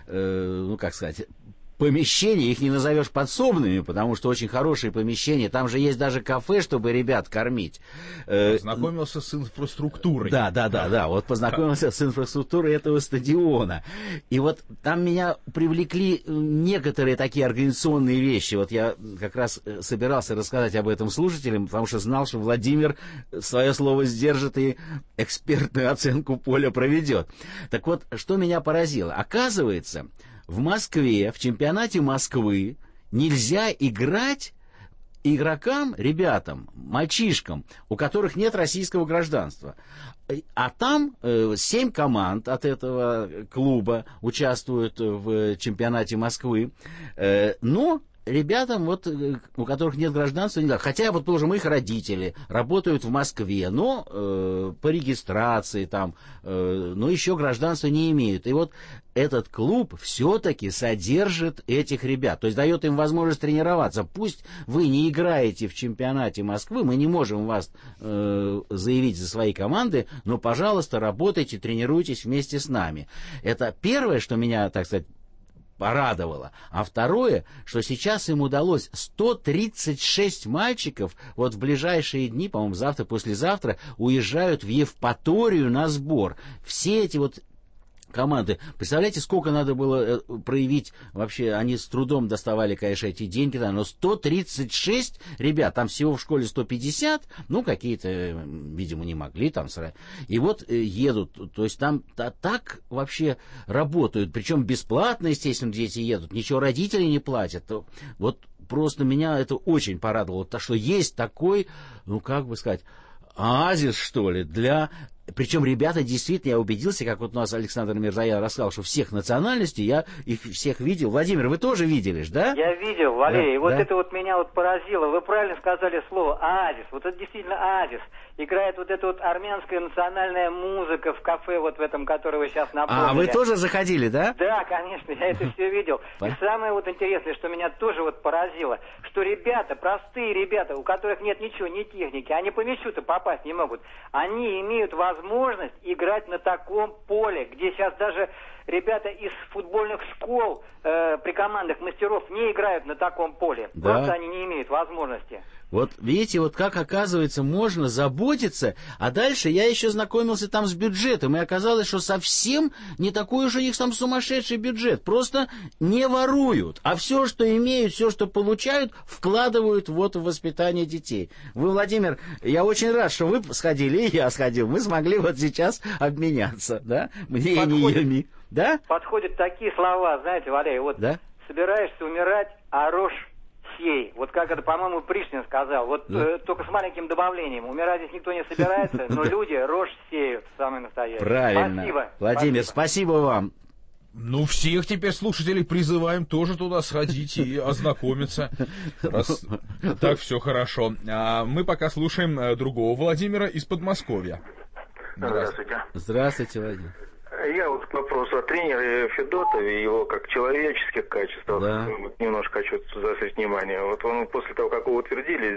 помещения, их не назовешь подсобными, потому что очень хорошие помещения, там же есть даже кафе, чтобы ребят кормить. Познакомился с инфраструктурой. Да, вот познакомился с инфраструктурой этого стадиона. И вот там меня привлекли некоторые такие организационные вещи. Вот я как раз собирался рассказать об этом слушателям, потому что знал, что Владимир свое слово сдержит и экспертную оценку поля проведет. Так вот, что меня поразило? Оказывается, в Москве, в чемпионате Москвы нельзя играть игрокам, ребятам, мальчишкам, у которых нет российского гражданства. А там 7 команд от этого клуба участвуют в чемпионате Москвы. Но ребятам, вот, у которых нет гражданства, нельзя. Хотя вот тоже их родители работают в Москве, но по регистрации там, но еще гражданства не имеют. И вот этот клуб все-таки содержит этих ребят, то есть дает им возможность тренироваться. Пусть вы не играете в чемпионате Москвы, мы не можем вас заявить за свои команды, но, пожалуйста, работайте, тренируйтесь вместе с нами. Это первое, что меня, так сказать, порадовало. А второе, что сейчас им удалось 136 мальчиков вот в ближайшие дни, по-моему, завтра, послезавтра, уезжают в Евпаторию на сбор. Все эти вот команды. Представляете, сколько надо было проявить, вообще, они с трудом доставали, конечно, эти деньги, да, но 136 ребят, там всего в школе 150, ну, какие-то, видимо, не могли там сразу. И вот едут, то есть там так вообще работают, причем бесплатно, естественно, дети едут, ничего родители не платят. Вот просто меня это очень порадовало, то, что есть такой, ну, как бы сказать, оазис, что ли, для... Причем ребята действительно, я убедился, как вот у нас Александр Мирзаян рассказал, что всех национальностей, я их всех видел. Владимир, вы тоже видели, да? Я видел, Валерий, да, вот да. Это вот меня вот поразило. Вы правильно сказали слово «оазис». Вот это действительно оазис. Играет вот эта вот армянская национальная музыка в кафе вот в этом, которое вы сейчас напомнили. А вы тоже заходили, да? Да, конечно, я это все видел. И самое вот интересное, что меня тоже вот поразило, что ребята, простые ребята, у которых нет ничего, ни техники, они по мячу-то попасть не могут, они имеют возможность играть на таком поле, где сейчас даже ребята из футбольных школ при командах мастеров не играют на таком поле. Да. Просто они не имеют возможности. Вот видите, вот как, оказывается, можно заботиться, а дальше я еще знакомился там с бюджетом, и оказалось, что совсем не такой уж у них там сумасшедший бюджет, просто не воруют, а все, что имеют, все, что получают, вкладывают вот в воспитание детей. Вы, Владимир, я очень рад, что вы сходили, и я сходил, мы смогли вот сейчас обменяться, да, мнениями, да? Подходят такие слова, знаете, Валерий, вот да? Собираешься умирать, а рожь сей. Вот как это, по-моему, Пришвин сказал. Вот только с маленьким добавлением. Умирать здесь никто не собирается, но люди рожь сеют, самое настоящее. Правильно. Спасибо. Владимир, спасибо вам. Ну, всех теперь слушателей призываем тоже туда сходить и ознакомиться. Раз так все хорошо. А мы пока слушаем другого Владимира из Подмосковья. Здравствуйте. Здравствуйте, Владимир. Я вот к вопросу о тренере Федотове, его как человеческих качествах, немножко хочу заострить внимание. Вот он после того, как его утвердили,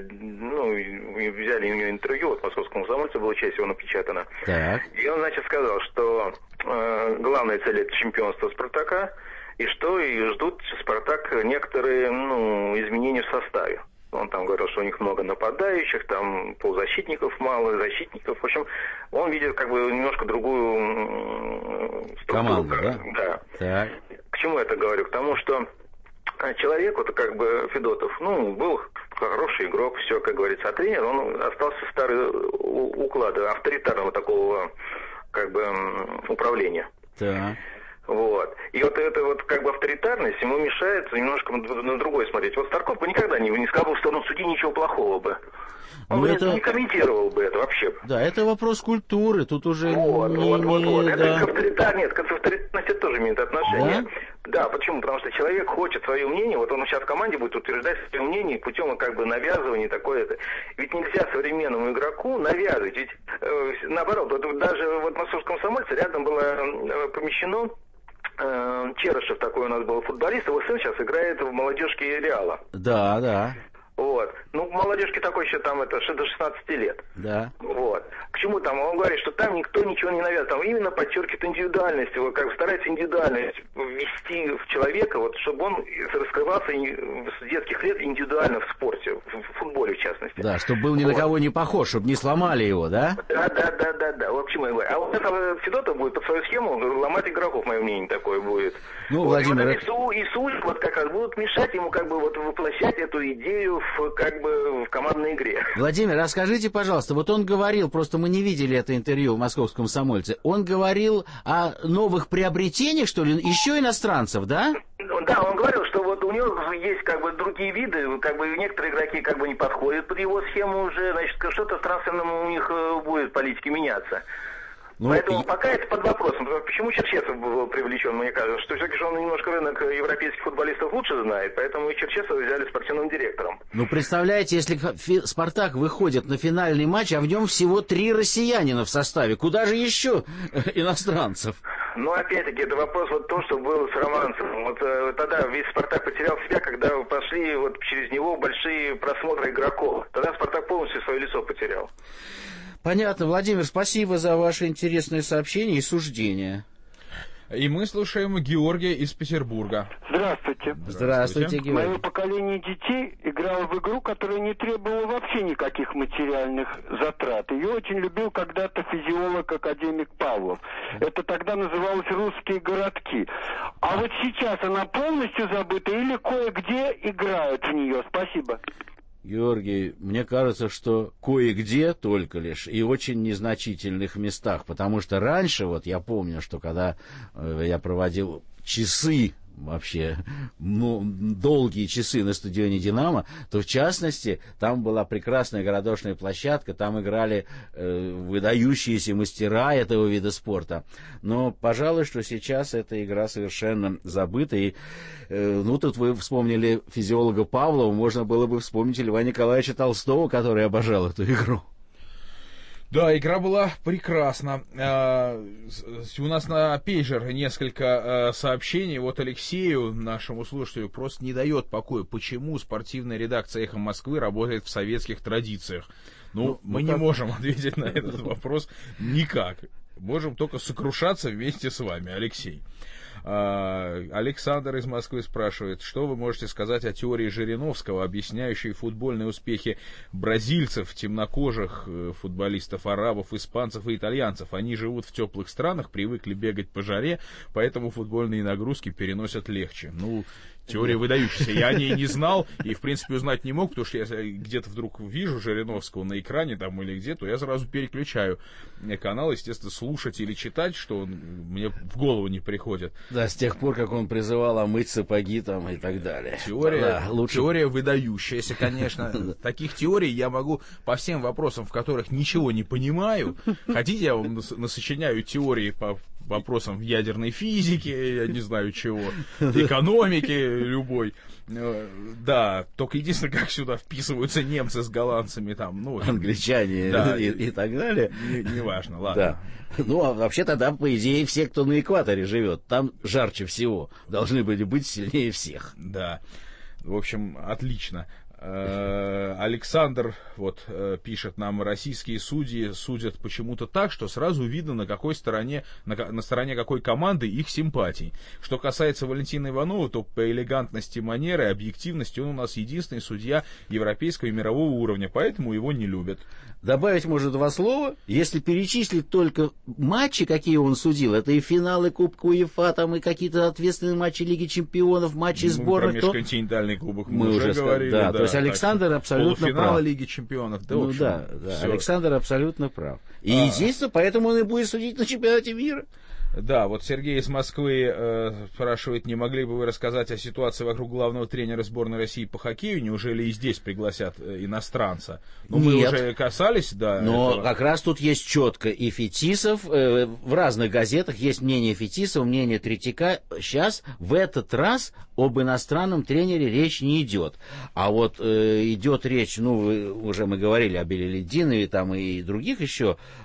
взяли у него интервью, вот в Московском комсомольце была часть его напечатана. Так. И он, сказал, что главная цель это чемпионство Спартака, и что и ждут Спартак некоторые изменения в составе. Он там говорил, что у них много нападающих, там полузащитников мало, защитников. В общем, он видит немножко другую структуру. Команду, да? Да. Так. К чему я это говорю? К тому, что человек, Федотов, был хороший игрок, все, как говорится, а тренер, он остался в старые уклады авторитарного такого, управления. Так. Вот. И вот эта авторитарность ему мешает немножко на другое смотреть. Вот Старков бы никогда не сказал в сторону судьи ничего плохого бы. Он не комментировал бы это вообще. Да, это вопрос культуры, тут уже Вот. Да. Это к авторитарности тоже имеет отношение. Да, почему? Потому что человек хочет свое мнение, вот он сейчас в команде будет утверждать свое мнение путем навязывания такое-то. Ведь нельзя современному игроку навязывать. Ведь наоборот, даже в Московском комсомольце рядом было помещено Черышев такой у нас был футболист, его сын сейчас играет в молодежке Реала. Да, да. Вот. Ну, молодежки такой еще там, это до 16 лет. Да. Вот. К чему там? Он говорит, что там никто ничего не навязывает. Там именно подчеркивает индивидуальность. Вот, как бы старается индивидуальность ввести в человека, вот, чтобы он раскрывался с детских лет индивидуально в спорте, в футболе в частности. Да, чтобы был ни на кого не похож, чтобы не сломали его, да? Да. Вот к чему я говорю. А вот это Федотов будет под свою схему ломать игроков, мое мнение такое будет. Ну, вот, Владимир... и судьи вот как раз будут мешать ему как бы вот воплощать эту идею в командной игре. Владимир, расскажите, пожалуйста, вот он говорил, просто мы не видели это интервью в «Московском комсомольце», он говорил о новых приобретениях, что ли, еще иностранцев, да? Да, он говорил, что вот у него есть как бы другие виды, как бы некоторые игроки как бы не подходят под его схему уже, значит, что-то в трансферном у них будет политики меняться. Ну, поэтому пока это под вопросом. Почему Черчесов был привлечен, мне кажется, что все-таки он немножко рынок европейских футболистов лучше знает, поэтому и Черчесова взяли спортивным директором. Ну, представляете, если «Спартак» выходит на финальный матч, а в нем всего 3 россиянина в составе, куда же еще иностранцев? Ну, опять-таки, это вопрос вот то, что было с Романцевым. Вот тогда весь «Спартак» потерял себя, когда пошли вот через него большие просмотры игроков. Тогда «Спартак» полностью свое лицо потерял. Понятно. Владимир, спасибо за ваше интересное сообщение и суждение. И мы слушаем Георгия из Петербурга. Здравствуйте. Здравствуйте, Георгий. Мое поколение детей играло в игру, которая не требовала вообще никаких материальных затрат. Ее очень любил когда-то физиолог-академик Павлов. Это тогда называлось «Русские городки». А вот сейчас она полностью забыта или кое-где играют в нее? Спасибо. Георгий, мне кажется, что кое-где только лишь и очень незначительных местах, потому что раньше, вот я помню, что когда я проводил часы, вообще, долгие часы на стадионе «Динамо», то, в частности, там была прекрасная городошная площадка, там играли выдающиеся мастера этого вида спорта. Но, пожалуй, что сейчас эта игра совершенно забыта. И, тут вы вспомнили физиолога Павлова, можно было бы вспомнить Льва Николаевича Толстого, который обожал эту игру. Да, игра была прекрасна. У нас на пейджер несколько сообщений. Вот Алексею, нашему слушателю, просто не дает покоя, почему спортивная редакция «Эхо Москвы» работает в советских традициях. Мы не можем ответить на этот вопрос никак. Можем только сокрушаться вместе с вами, Алексей. Александр из Москвы спрашивает, что вы можете сказать о теории Жириновского, объясняющей футбольные успехи бразильцев, темнокожих футболистов, арабов, испанцев и итальянцев. Они живут в теплых странах, привыкли бегать по жаре, поэтому футбольные нагрузки переносят легче. Теория выдающаяся. Я о ней не знал и, в принципе, узнать не мог, потому что я где-то вдруг вижу Жириновского на экране там или где, то я сразу переключаю канал, естественно, слушать или читать, что мне в голову не приходит. Да, с тех пор, как он призывал омыть сапоги там и так далее. Теория выдающаяся, конечно. Таких теорий я могу по всем вопросам, в которых ничего не понимаю. Хотите, я вам насочиняю теории по вопросам ядерной физики, я не знаю чего, экономики любой. Да, только единственное, как сюда вписываются немцы с голландцами, там, англичане, да, и так далее. Неважно, ладно. Да. А вообще тогда, по идее, все, кто на экваторе живет, там жарче всего, должны были быть сильнее всех. Да, в общем, отлично. Александр пишет нам, российские судьи судят почему-то так, что сразу видно, на какой стороне, на стороне какой команды их симпатий. Что касается Валентина Иванова, то по элегантности манеры и объективности он у нас единственный судья европейского и мирового уровня, поэтому его не любят. Добавить можно 2 слова. Если перечислить только матчи, какие он судил, это и финалы Кубка УЕФА, там и какие-то ответственные матчи Лиги Чемпионов, матчи сборных. Про межконтинентальный кубок мы уже говорили. Да, то есть Александр абсолютно прав. Полуфиналы Лиги Чемпионов. Да, Александр абсолютно прав. И единственное, поэтому он и будет судить на чемпионате мира. Да, вот Сергей из Москвы спрашивает, не могли бы вы рассказать о ситуации вокруг главного тренера сборной России по хоккею? Неужели и здесь пригласят иностранца? Мы уже касались, да. Но этого. Как раз тут есть четко и Фетисов, в разных газетах есть мнение Фетисова, мнение Третьяка. Сейчас, в этот раз, об иностранном тренере речь не идет. А вот идет речь, уже мы говорили о Белелединове там и других еще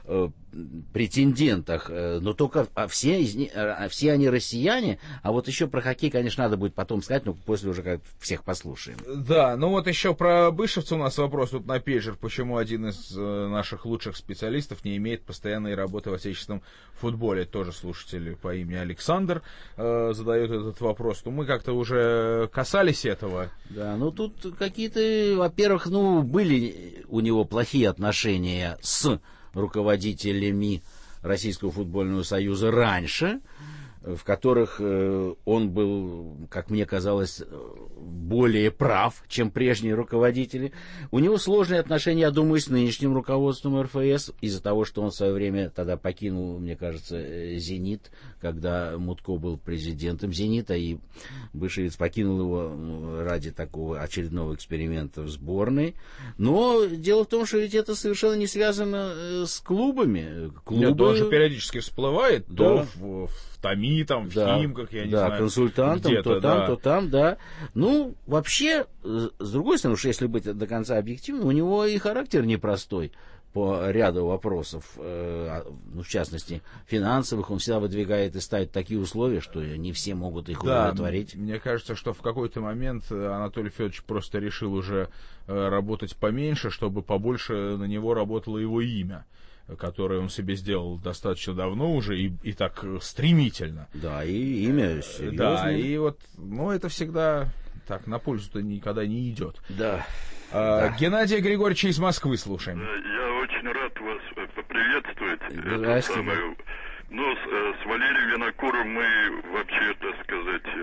претендентах, но только все они россияне, а вот еще про хоккей, конечно, надо будет потом сказать, но после уже как всех послушаем. Да, ну вот еще про Бышевца у нас вопрос тут на пейджер, почему один из наших лучших специалистов не имеет постоянной работы в отечественном футболе. Тоже слушатель по имени Александр задает этот вопрос. Ну, мы как-то уже касались этого. Да, ну тут какие-то, во-первых, были у него плохие отношения с руководителями Российского футбольного союза раньше, в которых он был, как мне казалось, более прав, чем прежние руководители. У него сложные отношения, я думаю, с нынешним руководством РФС, из-за того, что он в свое время тогда покинул, мне кажется, «Зенит», когда Мутко был президентом «Зенита», и Бышевец покинул его ради такого очередного эксперимента в сборной. Но дело в том, что ведь это совершенно не связано с клубами. Нет, он же периодически всплывает, да, то в ТОМИ, там, в Химках, я не знаю. Да, консультантом, то там, да. Ну, вообще, с другой стороны, уж если быть до конца объективным, у него и характер непростой по ряду вопросов, в частности, финансовых. Он всегда выдвигает и ставит такие условия, что не все могут их удовлетворить. Мне кажется, что в какой-то момент Анатолий Федорович просто решил уже работать поменьше, чтобы побольше на него работало его имя, которое он себе сделал достаточно давно уже и так стремительно. Да, и имя серьезное. Да, и вот, это всегда так на пользу-то никогда не идет. Да. Геннадий Григорьевич из Москвы слушаем. Я очень рад вас поприветствовать. Здравствуйте. С Валерием Винокуром мы вообще, так сказать,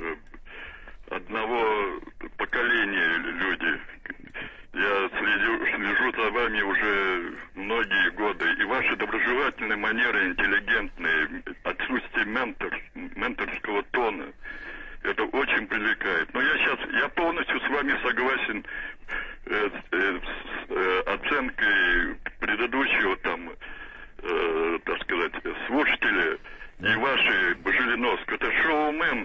одного поколения люди. Я слежу за вами уже многие годы, и ваши доброжелательные манеры, интеллигентные, отсутствие менторского тона, это очень привлекает. Но я полностью с вами согласен с оценкой предыдущего так сказать, слушателя и вашей Жириновского. Это шоумен,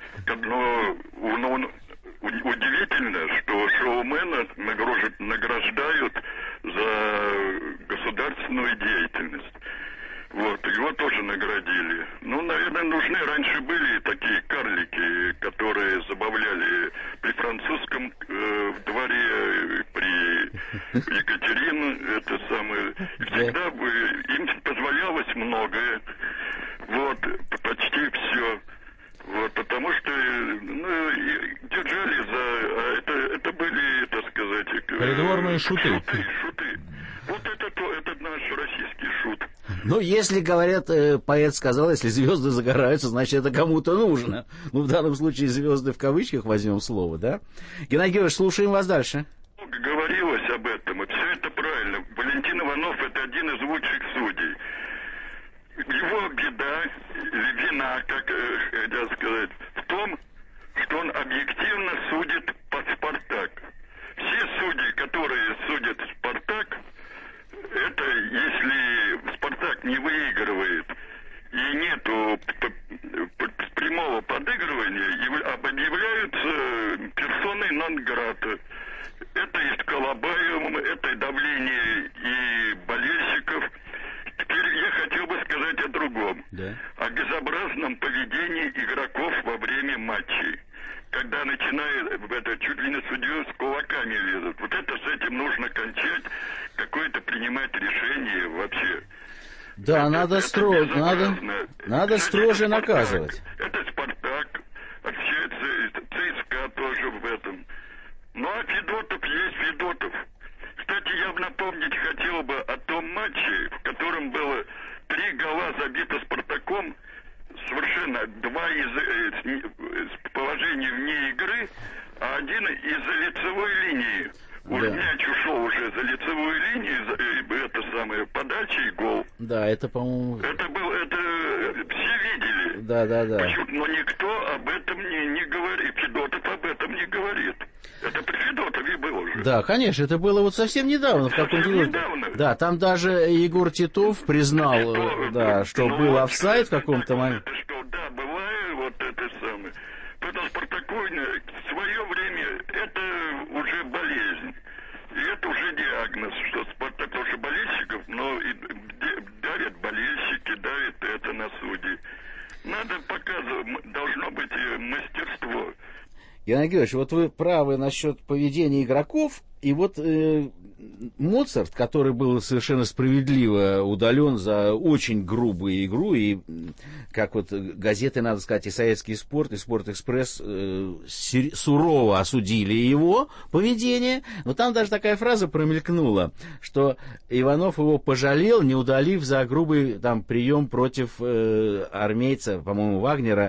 но удивительно, что шоумена награждают за государственную деятельность. Его тоже наградили. Наверное, нужны. Раньше были такие карлики, которые забавляли при французском дворе, при Екатерине, всегда им позволялось многое. Почти все. Потому что держали это были, так сказать, придворные шуты. Это наш российский шут. Если, говорят, поэт сказал, если звезды загораются, значит, это кому-то нужно. В данном случае звезды в кавычках возьмем слово, да? Геннадий Георгиевич, слушаем вас дальше. Говорилось об этом, и все это правильно. Валентин Иванов — это один из лучших судей. Его беда, вина, как хотел сказать, в том, что он объективно судит под «Спартак». Все судьи, которые судят «Спартак», это если «Спартак» не выигрывает и нету прямого подыгрывания, объявляются персоной нон-грата. Это и с Колобаевым, это и давление и болельщиков. Теперь я хотел бы сказать о другом. Да. О безобразном поведении игроков во время матчей. Когда начинают чуть ли не судью с кулаками лезут. С этим нужно кончать, какое-то принимать решение вообще. Да, надо строже наказывать. Это «Спартак», ЦСКА тоже в этом. А Федотов есть Федотов. Кстати, я напомнить хотел бы о том матче, в котором было 3 гола забито «Спартаком», совершенно 2 из положения вне игры, а 1 из-за лицевой линии. Мяч ушел уже за лицевую линию, подача и гол. Да, это, по-моему... Это все видели. Да. Но никто об этом не говорит. Федотов об этом не говорит. Это при Федотове было уже. Да, конечно, это было совсем недавно. Недавно. Да, там даже Егор Титов признал, что был офсайд в каком-то моменте. Да, бывает Поэтому «Спартаку» в свое время это уже болезнь. И это уже диагноз, что «Спартак» тоже болельщиков, но судей. Надо показывать, должно быть мастерство. Геннадий Георгиевич, вот вы правы насчет поведения игроков, и вот Моцарт, который был совершенно справедливо удален за очень грубую игру, и как вот газеты, надо сказать, и «Советский спорт», и «Спорт-экспресс» сурово осудили его поведение, но там даже такая фраза промелькнула, что Иванов его пожалел, не удалив за грубый там прием против армейца, по-моему, Вагнера,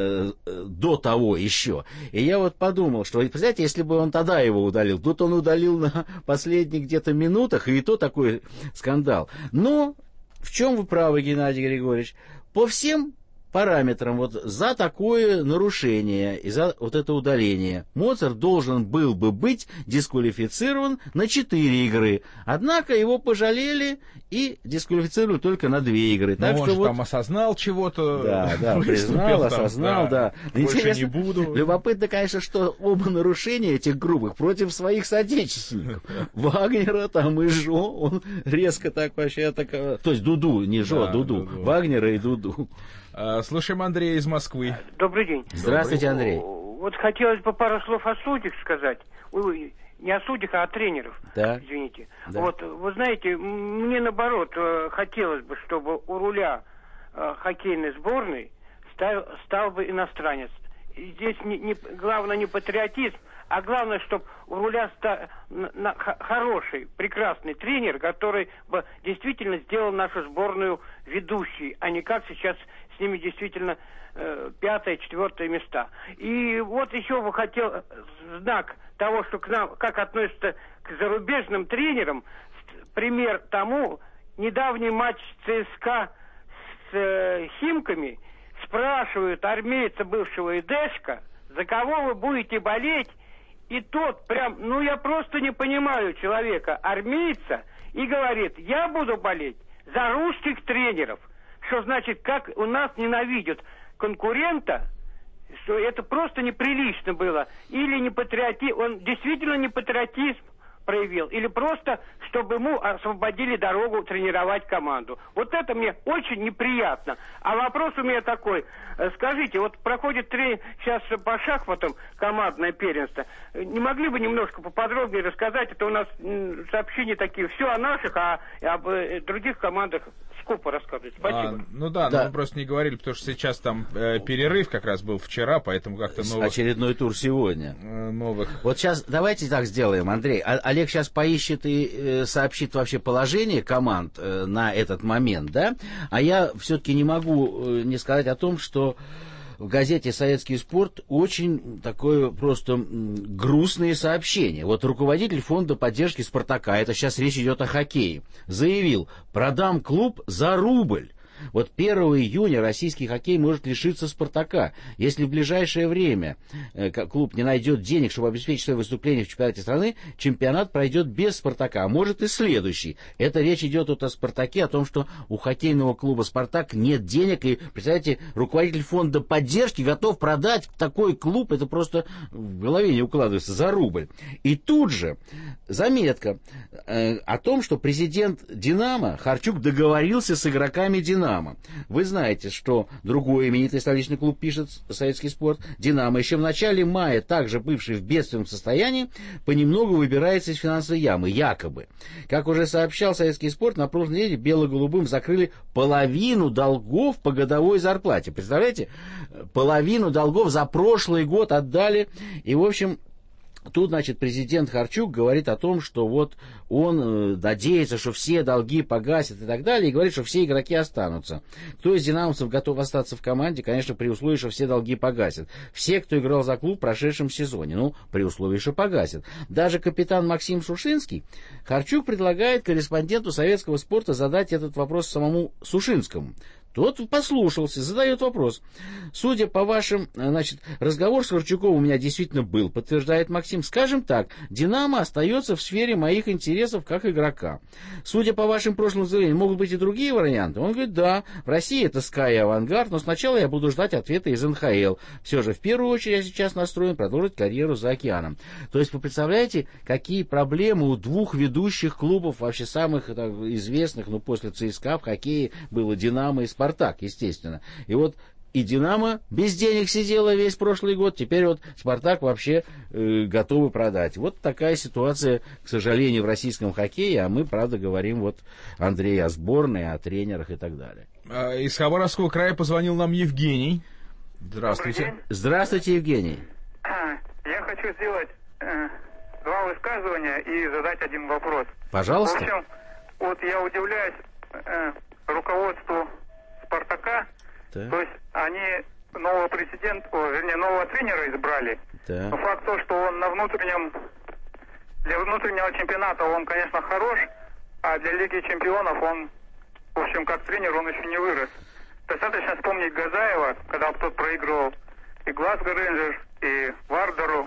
до того еще. И я вот подумал, что, представляете, если бы он тогда его удалил, тут он удалил на последних где-то минутах, и то такой скандал. Но в чем вы правы, Геннадий Григорьевич? По всем параметрам вот за такое нарушение и за вот это удаление Моцарт должен был бы быть дисквалифицирован на 4 игры. Однако его пожалели и дисквалифицировали только на 2 игры. Так что он вот там осознал чего-то. Да, признал, осознал, да. Больше интересно, не буду. Любопытно, конечно, что оба нарушения этих грубых против своих соотечественников. Вагнера там и Жо, он резко так вообще... То есть Дуду, не Жо, да, Дуду. Вагнера и Дуду. Слушаем Андрея из Москвы. Добрый день. Здравствуйте, Андрей. Вот хотелось бы пару слов о судьях сказать. Не о судьях, а о тренерах. Да. Извините. Да. Вот, вы знаете, мне наоборот хотелось бы, чтобы у руля хоккейной сборной стал бы иностранец. Здесь главное не патриотизм, а главное, чтобы у руля хороший, прекрасный тренер, который бы действительно сделал нашу сборную ведущей, а не как сейчас с ними действительно 5-е, 4-е места. И вот еще бы хотел знак того, что к нам, как относятся к зарубежным тренерам, пример тому, недавний матч ЦСКА с Химками, спрашивают армейца бывшего ИДЭшка, за кого вы будете болеть, и тот прям, я просто не понимаю человека, армейца, и говорит, я буду болеть за русских тренеров. Что значит, как у нас ненавидят конкурента, что это просто неприлично было. Или не патриотизм, он действительно не патриотизм проявил, или просто, чтобы ему освободили дорогу тренировать команду. Вот это мне очень неприятно. А вопрос у меня такой. Скажите, вот проходит сейчас по шахматам командное первенство. Не могли бы немножко поподробнее рассказать? Это у нас сообщения такие, все о наших, а об других командах скупо рассказывать. Спасибо. Да. Мы просто не говорили, потому что сейчас там перерыв как раз был вчера, поэтому как-то новых... Очередной тур сегодня. Новых... Вот сейчас давайте так сделаем, Андрей. Олег сейчас поищет и сообщит вообще положение команд на этот момент, да? А я все-таки не могу не сказать о том, что в газете «Советский спорт» очень такое просто грустные сообщения. Вот руководитель фонда поддержки «Спартака», это сейчас речь идет о хоккее, заявил: продам клуб за рубль. Вот 1 июня российский хоккей может лишиться «Спартака». Если в ближайшее время клуб не найдет денег, чтобы обеспечить свое выступление в чемпионате страны, чемпионат пройдет без «Спартака», а может и следующий. Это речь идет вот о «Спартаке», о том, что у хоккейного клуба «Спартак» нет денег, и, представляете, руководитель фонда поддержки готов продать такой клуб, это просто в голове не укладывается, за рубль. И тут же заметка о том, что президент «Динамо» Харчук договорился с игроками «Динамо». Вы знаете, что другой именитый столичный клуб, пишет «Советский спорт», «Динамо», еще в начале мая, также бывший в бедственном состоянии, понемногу выбирается из финансовой ямы, якобы. Как уже сообщал «Советский спорт», на прошлой неделе бело-голубым закрыли половину долгов по годовой зарплате. Представляете? Половину долгов за прошлый год отдали. И, в общем... Тут, значит, президент Харчук говорит о том, что вот он надеется, что все долги погасят и так далее, и говорит, что все игроки останутся. Кто из динамовцев готов остаться в команде, конечно, при условии, что все долги погасят. Все, кто играл за клуб в прошедшем сезоне, при условии, что погасят. Даже капитан Максим Сушинский, Харчук предлагает корреспонденту «Советского спорта» задать этот вопрос самому Сушинскому. Тот послушался, задает вопрос. Судя по вашим, разговор с Харчуком у меня действительно был, подтверждает Максим. Скажем так, «Динамо» остается в сфере моих интересов как игрока. Судя по вашим прошлым заявлениям, могут быть и другие варианты? Он говорит, да, в России это «СКА» и «Авангард», но сначала я буду ждать ответа из НХЛ. Все же, в первую очередь, я сейчас настроен продолжить карьеру за океаном. То есть, вы представляете, какие проблемы у двух ведущих клубов, вообще самых известных, после ЦСКА в хоккее было «Динамо» и «СКА». «Спартак», естественно. И вот и «Динамо» без денег сидела весь прошлый год, теперь вот «Спартак» вообще готовы продать. Вот такая ситуация, к сожалению, в российском хоккее, а мы, правда, говорим, вот, Андрей, о сборной, о тренерах и так далее. Из Хабаровского края позвонил нам Евгений. Здравствуйте. Здравствуйте, Евгений. Я хочу сделать два высказывания и задать один вопрос. Пожалуйста. В общем, вот я удивляюсь руководству «Спартака». Да. То есть они нового тренера избрали. Да. Но факт то, что он для внутреннего чемпионата он, конечно, хорош, а для Лиги чемпионов он, в общем, как тренер, он еще не вырос. Достаточно вспомнить Газаева, когда тот проигрывал и Глазго Рейнджерс, и Вардеру.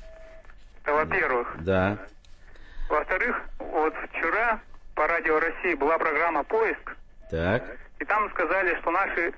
Это во-первых. Да. Во-вторых, вот вчера по Радио России была программа «Поиск». Так. И там сказали, что наши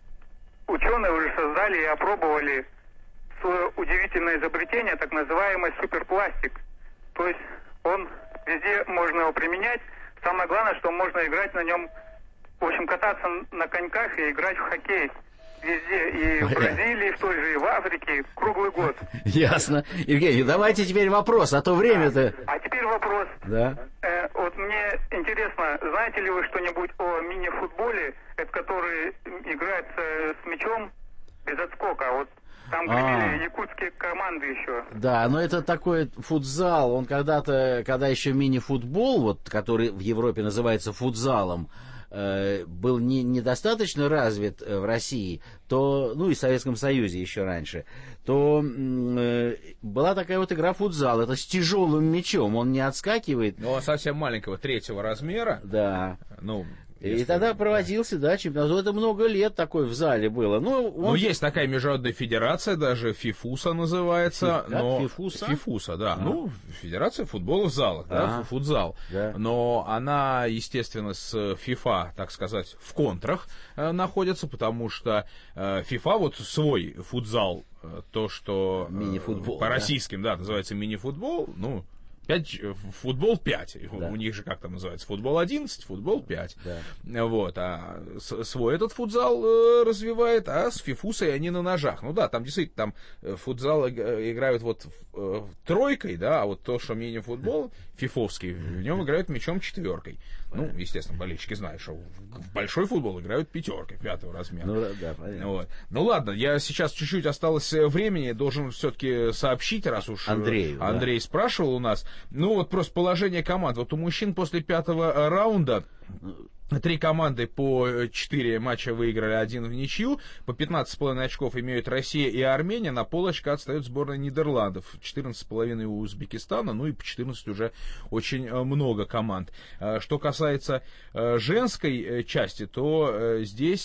ученые уже создали и опробовали свое удивительное изобретение, так называемый суперпластик. То есть он везде можно его применять. Самое главное, что можно играть на нем, в общем, кататься на коньках и играть в хоккей. Везде, и в Бразилии, в той же, и в Африке, круглый год. Ясно. Евгений, давайте теперь вопрос, а то время-то... А теперь вопрос. Да. Вот мне интересно, знаете ли вы что-нибудь о мини-футболе, это который играется с мячом без отскока? Вот там гремели якутские команды еще. Да, но это такой футзал, он когда-то, когда еще мини-футбол, вот, который в Европе называется футзалом, был недостаточно развит в России, то, ну и в Советском Союзе еще раньше, то была такая вот игра футзал. Это с тяжелым мячом, он не отскакивает. Ну, совсем маленького, 3-го размера. Да. Ну, и тогда проводился, да, чемпионат. Это много лет такой в зале было. Ну, есть такая международная федерация, даже ФИФУСа называется. ФИФУСа, да. Ну, Федерация футбола в залах, да, футзал. Да. Но она, естественно, с ФИФА, так сказать, в контрах находится, потому что ФИФА вот свой футзал, то, что по российским, да, называется мини-футбол, ну... Футбол 5. Да. У них же как там называется? Футбол 11, футбол 5. Да. Вот. А свой этот футзал развивает, а с фифусой они на ножах. Ну да, там действительно там футзал играют вот тройкой, да, а вот то, что мини-футбол фифовский, в нем играют мячом 4. Ну, естественно, болельщики знают, что в большой футбол играют 5, 5-го размера. Ну, да, понятно. Вот. Ну ладно, я сейчас чуть-чуть осталось времени, должен все-таки сообщить, раз уж Андрей спрашивал у нас. Ну вот просто положение команд. Вот у мужчин после 5-го раунда 3 команды по 4 матча выиграли, 1 в ничью. По 15,5 очков имеют Россия и Армения. На полочка отстает сборная Нидерландов. 14,5 у Узбекистана. Ну и по 14 уже очень много команд. Что касается женской части, то здесь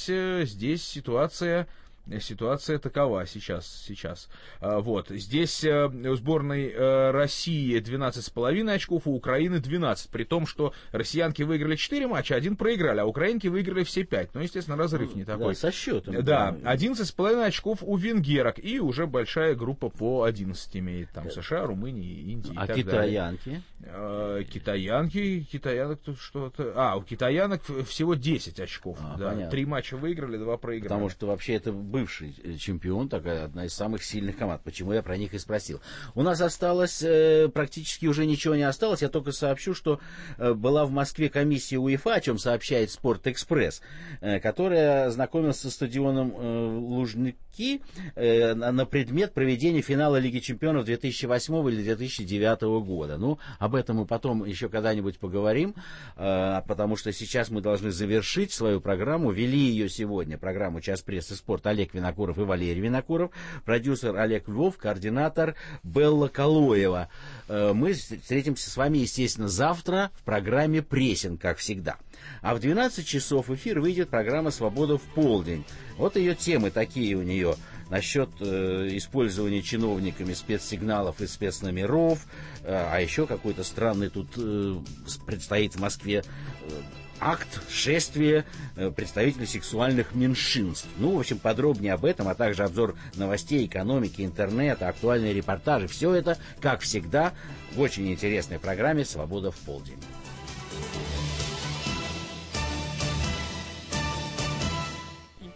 ситуация такова сейчас. Вот. Здесь у сборной России 12,5 очков, у Украины 12. При том, что россиянки выиграли 4 матча, 1 проиграли, а украинки выиграли все 5. Ну, естественно, разрыв не такой. Да, со счетом. Да, 11,5 очков у венгерок. И уже большая группа по 11 имеет. Там США, Румыния, Индия и так китаянки? Китаянок тут что-то... у китаянок всего 10 очков. Да. Понятно. 3 матча выиграли, 2 проиграли. Потому что вообще это бывший чемпион, такая одна из самых сильных команд. Почему я про них и спросил. У нас осталось, практически уже ничего не осталось. Я только сообщу, что была в Москве комиссия УЕФА, о чем сообщает Спортэкспресс, которая ознакомилась со стадионом Лужники на предмет проведения финала Лиги чемпионов 2008 или 2009 года. Ну, об этом мы потом еще когда-нибудь поговорим, потому что сейчас мы должны завершить свою программу. Вели ее сегодня, программу «Час прессы спорт» Олег Винокуров и Валерий Винокуров, продюсер Олег Львов, координатор Белла Калоева. Мы встретимся с вами, естественно, завтра в программе «Прессинг», как всегда. А в 12 часов в эфир выйдет программа «Свобода в полдень». Вот ее темы такие у нее. Насчет использования чиновниками спецсигналов и спецномеров, а еще какой-то странный тут предстоит в Москве акт, шествие представителей сексуальных меньшинств. Ну, в общем, подробнее об этом, а также обзор новостей, экономики, интернета, актуальные репортажи. Все это, как всегда, в очень интересной программе «Свобода в полдень».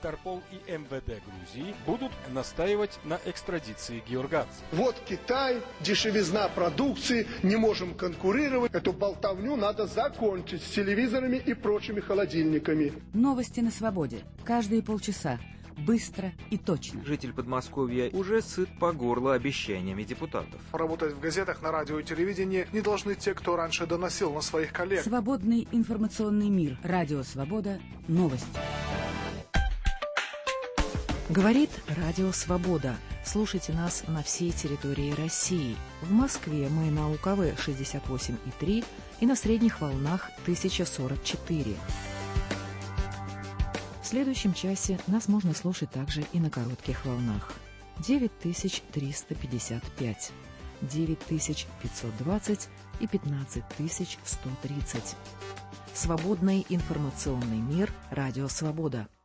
Интерпол и МВД Грузии будут настаивать на экстрадиции георгадзе. Вот Китай, дешевизна продукции, не можем конкурировать. Эту болтовню надо закончить с телевизорами и прочими холодильниками. Новости на свободе. Каждые полчаса. Быстро и точно. Житель Подмосковья уже сыт по горло обещаниями депутатов. Работать в газетах, на радио и телевидении не должны те, кто раньше доносил на своих коллег. Свободный информационный мир. Радио Свобода. Новости. Говорит Радио Свобода. Слушайте нас на всей территории России. В Москве мы на УКВ 68,3 и на средних волнах 1044. В следующем часе нас можно слушать также и на коротких волнах. 9355, 9520 и 15130. Свободный информационный мир. Радио Свобода.